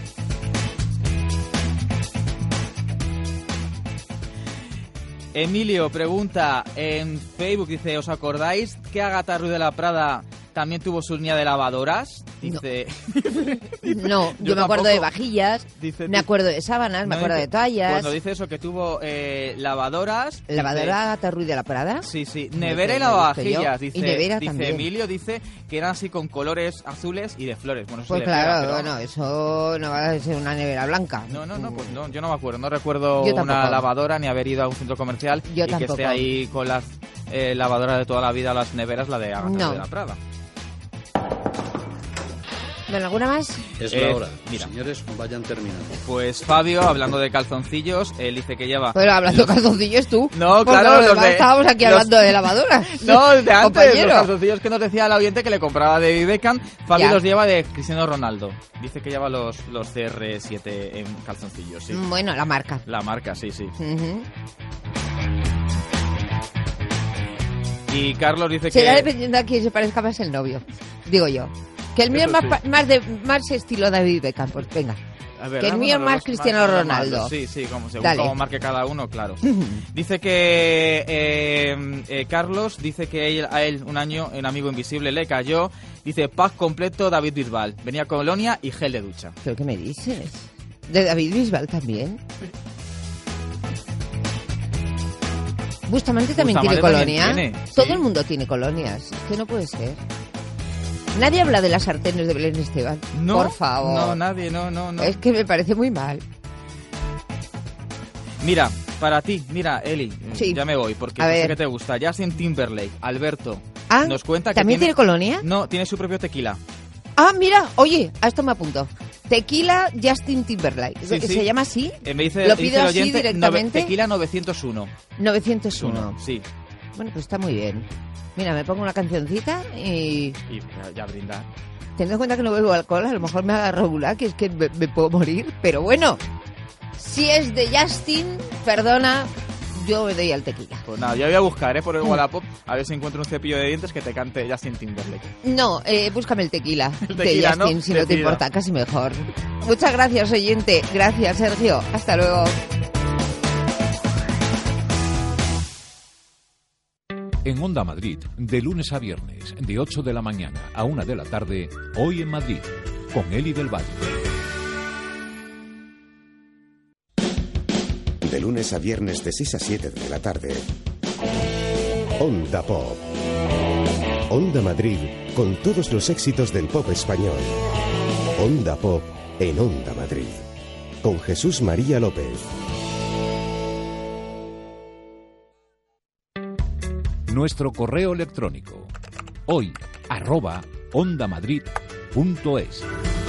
Emilio pregunta en Facebook, dice, ¿os acordáis que Agatha Ruiz de la Prada también tuvo su línea de lavadoras? Dice... No, yo, Yo me acuerdo tampoco. de vajillas, Dice- me acuerdo de sábanas, me No, acuerdo dice- de toallas. Cuando dice eso, que tuvo eh, lavadoras... dice- Lavadora Agatha Ruiz de la Prada. Sí, sí, Hombre, nevera y que lo he visto lavavajillas, yo. dice, Y nevera dice también. Emilio, dice que eran así con colores azules y de flores. Bueno, eso Pues le claro, pega, pero- bueno, eso no va a ser una nevera blanca. No, no, no, pues no, yo no me acuerdo, no recuerdo Yo una tampoco. lavadora ni haber ido a un centro comercial Yo y que tampoco. esté ahí con las eh, lavadora de toda la vida a las neveras, la de Agatha No. de la Prada. ¿Bueno, alguna más? Es Eh, la hora. mira. Señores, vayan terminando. Pues Fabio, hablando de calzoncillos, él dice que lleva... Pero hablando de calzoncillos tú. No, Porque claro, los los demás de- estábamos aquí los- hablando de lavadoras. No, de antes, Compañero. los calzoncillos que nos decía el oyente que le compraba de Beckham, Fabio Ya. los lleva de Cristiano Ronaldo. Dice que lleva los, los C R siete en calzoncillos, sí. Bueno, la marca. La marca, sí, sí. Ujú. Y Carlos dice Será que... dependiendo a quién se parezca más el novio, digo yo. Que el mío es Eso más, sí. pa- más, de, más estilo David Beckham, pues venga. A ver, que el vamos mío a es los más dos Cristiano Ronaldo. Sí, sí, como, según Dale. como marque cada uno, claro. Dice que eh, eh, Carlos dice que él- a él un año un amigo invisible le cayó. Dice, pack completo David Bisbal. Venía colonia y gel de ducha. ¿Pero qué me dices? ¿De David Bisbal también? Bustamante también Bustamante tiene también colonia. tiene, sí. Todo el mundo tiene colonias. Es que no puede ser. Nadie habla de las sartenes de Belén Esteban. No, Por favor. no, nadie, no, no, no. Es que me parece muy mal. Mira, para ti, mira, Eli, Sí. ya me voy, porque A sé ver. que te gusta. Justin Timberlake, Alberto, Ah, nos cuenta que ¿también tiene colonia? No, tiene su propio tequila. Ah, mira, oye, a esto me apunto. Tequila Justin Timberlake. Sí, ¿Se sí. llama así? Eh, me dice, ¿Lo dice pido el así oyente, directamente? nove- tequila novecientos uno. novecientos uno. Sí. Bueno, pues está muy bien. Mira, me pongo una cancioncita y... Y ya, ya brindar. Teniendo en cuenta que no bebo alcohol, a lo mejor me haga regular, que es que me, me puedo morir. Pero bueno, si es de Justin, perdona, yo me doy al tequila. Pues nada, yo voy a buscar, ¿eh? Por el Wallapop, a ver si encuentro un cepillo de dientes que te cante Justin Timberlake. No, eh, búscame el tequila, El tequila, de Justin, ¿no? si no te Decida. importa, casi mejor. Muchas gracias, oyente. Gracias, Sergio. Hasta luego. En Onda Madrid, de lunes a viernes, de ocho de la mañana a una de la tarde, Hoy en Madrid, con Eli del Valle. De lunes a viernes de seis a siete de la tarde. Onda Pop. Onda Madrid, con todos los éxitos del pop español. Onda Pop en Onda Madrid. Con Jesús María López. Nuestro correo electrónico, hoy, arroba, ondamadrid punto es.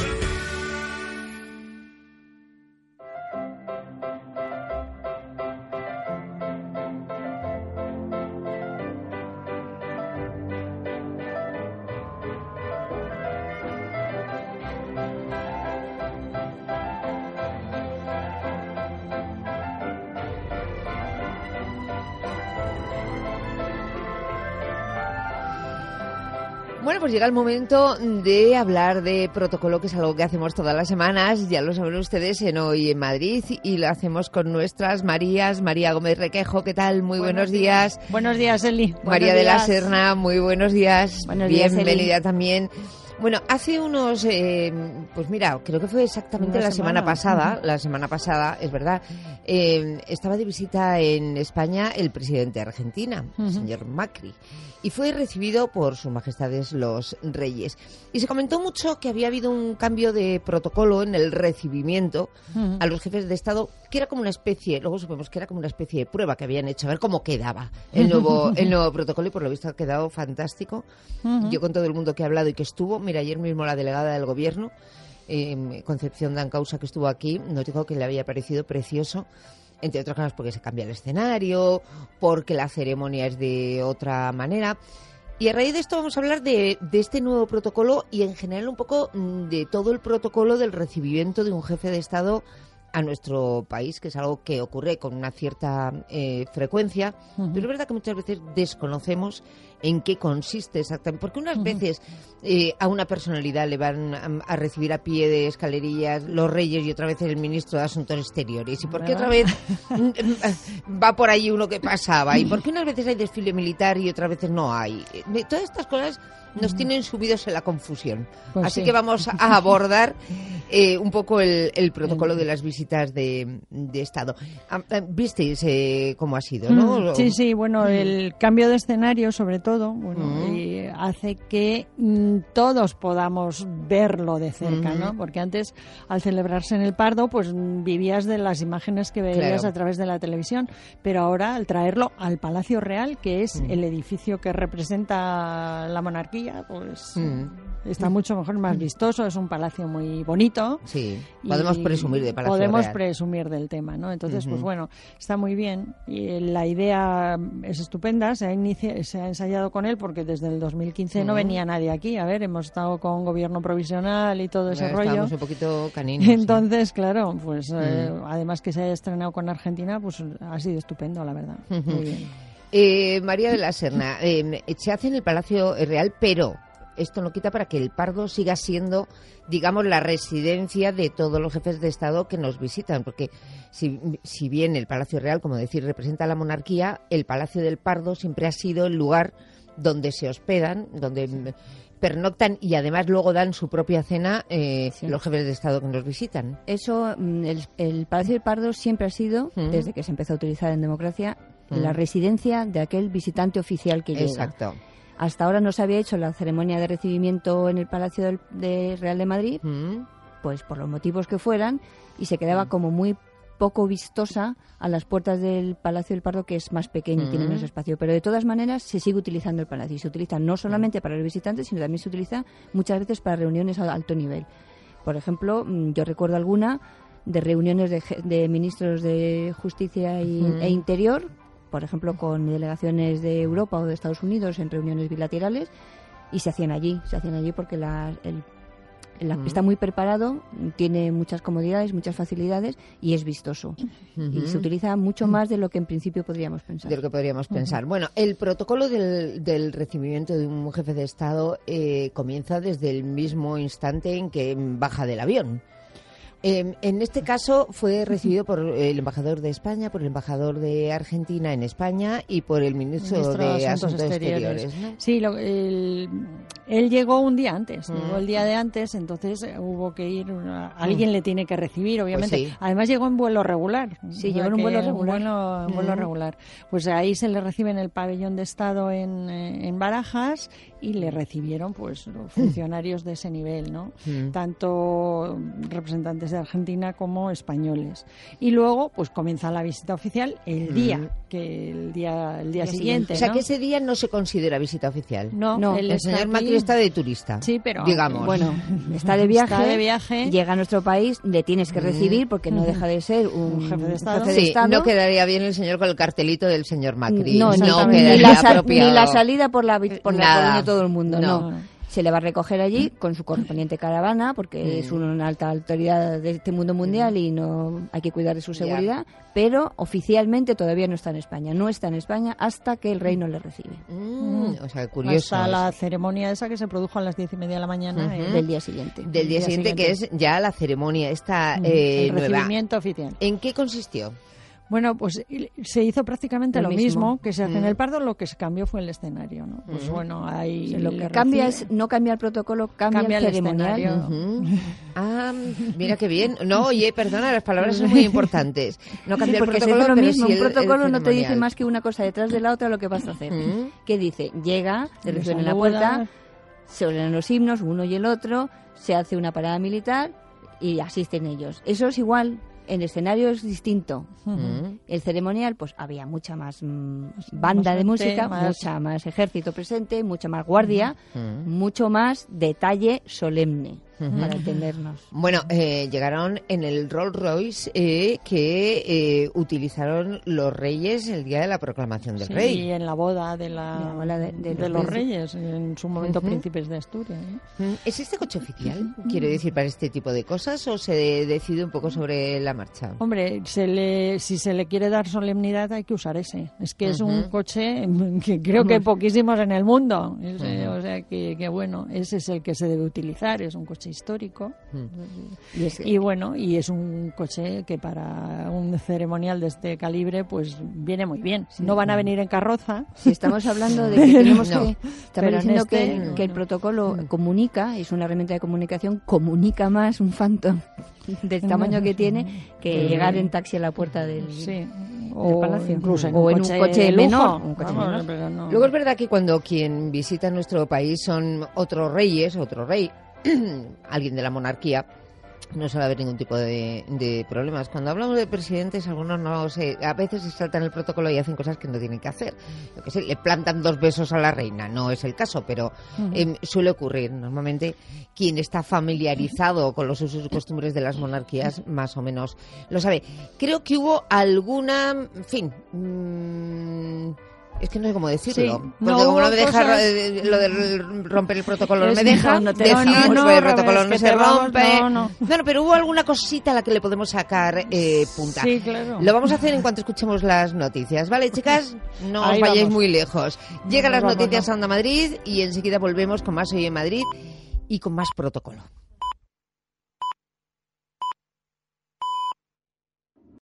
Bueno, pues llega el momento de hablar de protocolo, que es algo que hacemos todas las semanas, ya lo saben ustedes, en Hoy en Madrid, y lo hacemos con nuestras Marías. María Gómez Requejo, ¿qué tal? Muy buenos, días. Buenos días, Eli. María Buenos de la días. Serna, muy buenos días. Buenos días, Eli. Bienvenida también. Bueno, hace unos, eh, pues mira, creo que fue exactamente Una la semana, semana. pasada, Ujú. la semana pasada, es verdad, eh, estaba de visita en España el presidente de Argentina, el Ujú. señor Macri, y fue recibido por sus majestades los reyes. Y se comentó mucho que había habido un cambio de protocolo en el recibimiento Ujú. a los jefes de Estado, que era como una especie, luego supimos que era como una especie de prueba que habían hecho, a ver cómo quedaba el nuevo, el nuevo protocolo, y por lo visto ha quedado fantástico. Ujú. Yo con todo el mundo que ha hablado y que estuvo, mira, ayer mismo la delegada del gobierno, eh, Concepción Dancausa, que estuvo aquí, nos dijo que le había parecido precioso, entre otras cosas porque se cambia el escenario, porque la ceremonia es de otra manera. Y a raíz de esto vamos a hablar de, de este nuevo protocolo y en general un poco mm, de todo el protocolo del recibimiento de un jefe de Estado a nuestro país, que es algo que ocurre con una cierta eh, frecuencia, Ujú. pero es verdad que muchas veces desconocemos en qué consiste exactamente, porque unas Ujú. veces eh, a una personalidad le van a, a recibir a pie de escalerillas los reyes y otra vez el ministro de Asuntos Exteriores, y por qué otra vez mm, va por ahí uno que pasaba, y por qué unas veces hay desfile militar y otras veces no hay. Eh, Todas estas cosas nos tienen subidos en la confusión. Pues Así sí. que vamos a abordar eh, un poco el, el protocolo de las visitas de, de Estado. Ah, ah, ¿Visteis eh, cómo ha sido, no? Mm, Sí, sí, bueno, el cambio de escenario, sobre todo, bueno, Mm. y hace que mm, todos podamos verlo de cerca, Ujú. ¿no? Porque antes, al celebrarse en el Pardo, pues mm, vivías de las imágenes que veías Claro. a través de la televisión, pero ahora, al traerlo al Palacio Real, que es Mm. el edificio que representa la monarquía, pues Mm. está mucho mejor, más vistoso, es un palacio muy bonito. Sí, y podemos presumir de Palacio Podemos Real. presumir del tema, ¿no? Entonces, Ujú. pues bueno, está muy bien. Y eh, la idea es estupenda, se ha, inicia- se ha ensayado con él porque desde el dos mil quince no Ujú. venía nadie aquí. A ver, hemos estado con gobierno provisional y todo ese Bueno, rollo. estábamos un poquito caninos. sí. Entonces, claro, pues eh, Mm. además que se haya estrenado con Argentina, pues ha sido estupendo, la verdad. Ujú. Muy bien. Eh, María de la Serna, eh, se hace en el Palacio Real, pero esto no quita para que el Pardo siga siendo, digamos, la residencia de todos los jefes de Estado que nos visitan, porque si, si bien el Palacio Real, como decir, representa a la monarquía, el Palacio del Pardo siempre ha sido el lugar donde se hospedan, donde mm, pernoctan y además luego dan su propia cena eh, los jefes de Estado que nos visitan. Eso, mm, el, el Palacio del Pardo siempre ha sido, Mm. desde que se empezó a utilizar en democracia, Mm. la residencia de aquel visitante oficial que llega. Exacto. Hasta ahora no se había hecho la ceremonia de recibimiento en el Palacio del, de Real de Madrid, Mm. pues por los motivos que fueran, y se quedaba como muy poco vistosa a las puertas del Palacio del Pardo, que es más pequeño y tiene Mm. menos espacio. Pero de todas maneras se sigue utilizando el palacio, y se utiliza no solamente para los visitantes, sino también se utiliza muchas veces para reuniones a alto nivel. Por ejemplo, mm, yo recuerdo alguna de reuniones de, je- de ministros de Justicia y, Mm. e Interior, por ejemplo, con delegaciones de Europa o de Estados Unidos en reuniones bilaterales, y se hacían allí, se hacían allí porque la, el, la- Mm. está muy preparado, tiene muchas comodidades, muchas facilidades y es vistoso. Y Ujú. se utiliza mucho más de lo que en principio podríamos pensar. De lo que podríamos Ujú. pensar. Bueno, el protocolo del, del recibimiento de un jefe de Estado eh, comienza desde el mismo instante en que baja del avión. Eh, en este caso fue recibido por el embajador de España, por el embajador de Argentina en España y por el ministro, Ministro de Asuntos, Exteriores. ¿no? Sí, lo- el- él llegó un día antes, Mm. llegó el día de antes, entonces eh, hubo que ir, a- alguien le tiene que recibir, obviamente. Pues sí. Además llegó en vuelo regular. Sí, o sea llegó en un que vuelo regular. vuelo- en vuelo Mm. regular. Pues ahí se le recibe en el pabellón de Estado en, eh, en Barajas y le recibieron pues los funcionarios de ese nivel, ¿no? Mm. Tanto representantes de Argentina como españoles. Y luego pues comienza la visita oficial el Mm. día, que el día el día Día siguiente, O sea ¿no? que ese día no se considera visita oficial. No, No, él El está señor aquí. Macri está de turista. Sí, pero digamos. Bueno, está de viaje, Está de viaje. llega a nuestro país, le tienes que recibir porque no deja de ser un, Un jefe de Estado. jefe de Sí, Estado. no quedaría bien el señor con el cartelito del señor Macri. No, ni, no ni quedaría la, sa- apropiado. ni la salida por la, vi- por la Nada. colonia de todo el mundo, no. No. Se le va a recoger allí con su correspondiente caravana, porque Mm. es una alta autoridad de este mundo mundial y no hay que cuidar de su Ya. seguridad, pero oficialmente todavía no está en España. No está en España hasta que el rey no le recibe. Mm, o sea, curioso. Hasta la ceremonia esa que se produjo a las diez y media de la mañana Ujú. eh, Del día siguiente. Del día día siguiente, que es siguiente. ya la ceremonia esta Mm, eh, el nueva. recibimiento oficial. ¿En qué consistió? Bueno, pues se hizo prácticamente Lo lo mismo. mismo que se hace en Mm. el Pardo, lo que se cambió fue el escenario, ¿no? Pues Mm. bueno, ahí Lo que le cambia recibe- es no cambia el protocolo, cambia, Cambia el el ceremonial. escenario. Ujú. Ah, mira qué bien. No, oye, perdona, las palabras son muy importantes. No Sí, cambia el porque se protocolo, hace lo pero mismo. sí Un el- el protocolo no te dice ceremonial. más que una cosa detrás de la otra lo que vas a hacer. Mm. ¿Qué dice? Llega, te Le reciben en la saluda. puerta, se oyen los himnos, uno y el otro, se hace una parada militar y asisten ellos. Eso es igual. En escenario es distinto. Mm. El ceremonial, pues había mucha más mm, banda más de gente, música, más- mucha más ejército presente, mucha más guardia, Mm. mucho más detalle solemne, Ujú. para entendernos. Bueno, eh, llegaron en el Rolls Royce eh, que eh, utilizaron los reyes el día de la proclamación del Sí, rey. y en la boda de, la, De la boda de- de de los los príncipes. reyes, en su momento Ujú. príncipes de Asturias. ¿no? Mm, ¿Es este coche oficial, quiero decir, para este tipo de cosas o se decide un poco sobre la marcha? Hombre, se le, si se le quiere dar solemnidad hay que usar ese. Es que es un Ujú. coche que creo que poquísimos en el mundo. Es, eh, Ujú. O sea que, que bueno, ese es el que se debe utilizar. Es un coche histórico. Mm. Y, es, y bueno, y es un coche que para un ceremonial de este calibre pues viene muy bien. Sí. No van a venir en carroza. Si estamos hablando de que tenemos no. que... Estamos diciendo este, que, no. que el protocolo mm. comunica, es una herramienta de comunicación, comunica más un Phantom del tamaño que tiene que eh, llegar en taxi a la puerta del, sí. del o palacio. Incluso en o un en coche un coche lujo. menor. Un coche Vamos, menor. No. Luego es verdad que cuando quien visita nuestro país son otros reyes, otro rey, alguien de la monarquía, no suele haber ningún tipo de, de problemas. Cuando hablamos de presidentes, algunos no sé, a veces se saltan el protocolo y hacen cosas que no tienen que hacer. Yo que sé, le plantan dos besos a la reina, no es el caso, pero uh-huh. eh, suele ocurrir. Normalmente quien está familiarizado con los usos y costumbres de las monarquías, más o menos lo sabe. Creo que hubo alguna, en fin... Mmm, es que no sé cómo decirlo, sí. porque no como no me deja cosas... lo de romper el protocolo, no es me deja no, decir, no, no, no, pues el protocolo no no se rompe. No, no. Bueno, pero hubo alguna cosita a la que le podemos sacar eh, punta. Sí, claro. Lo vamos a hacer en cuanto escuchemos las noticias, ¿vale, chicas? No Ahí os vayáis vamos. muy lejos. Llegan las vamos, noticias no. a Onda Madrid y enseguida volvemos con más Hoy en Madrid y con más protocolo.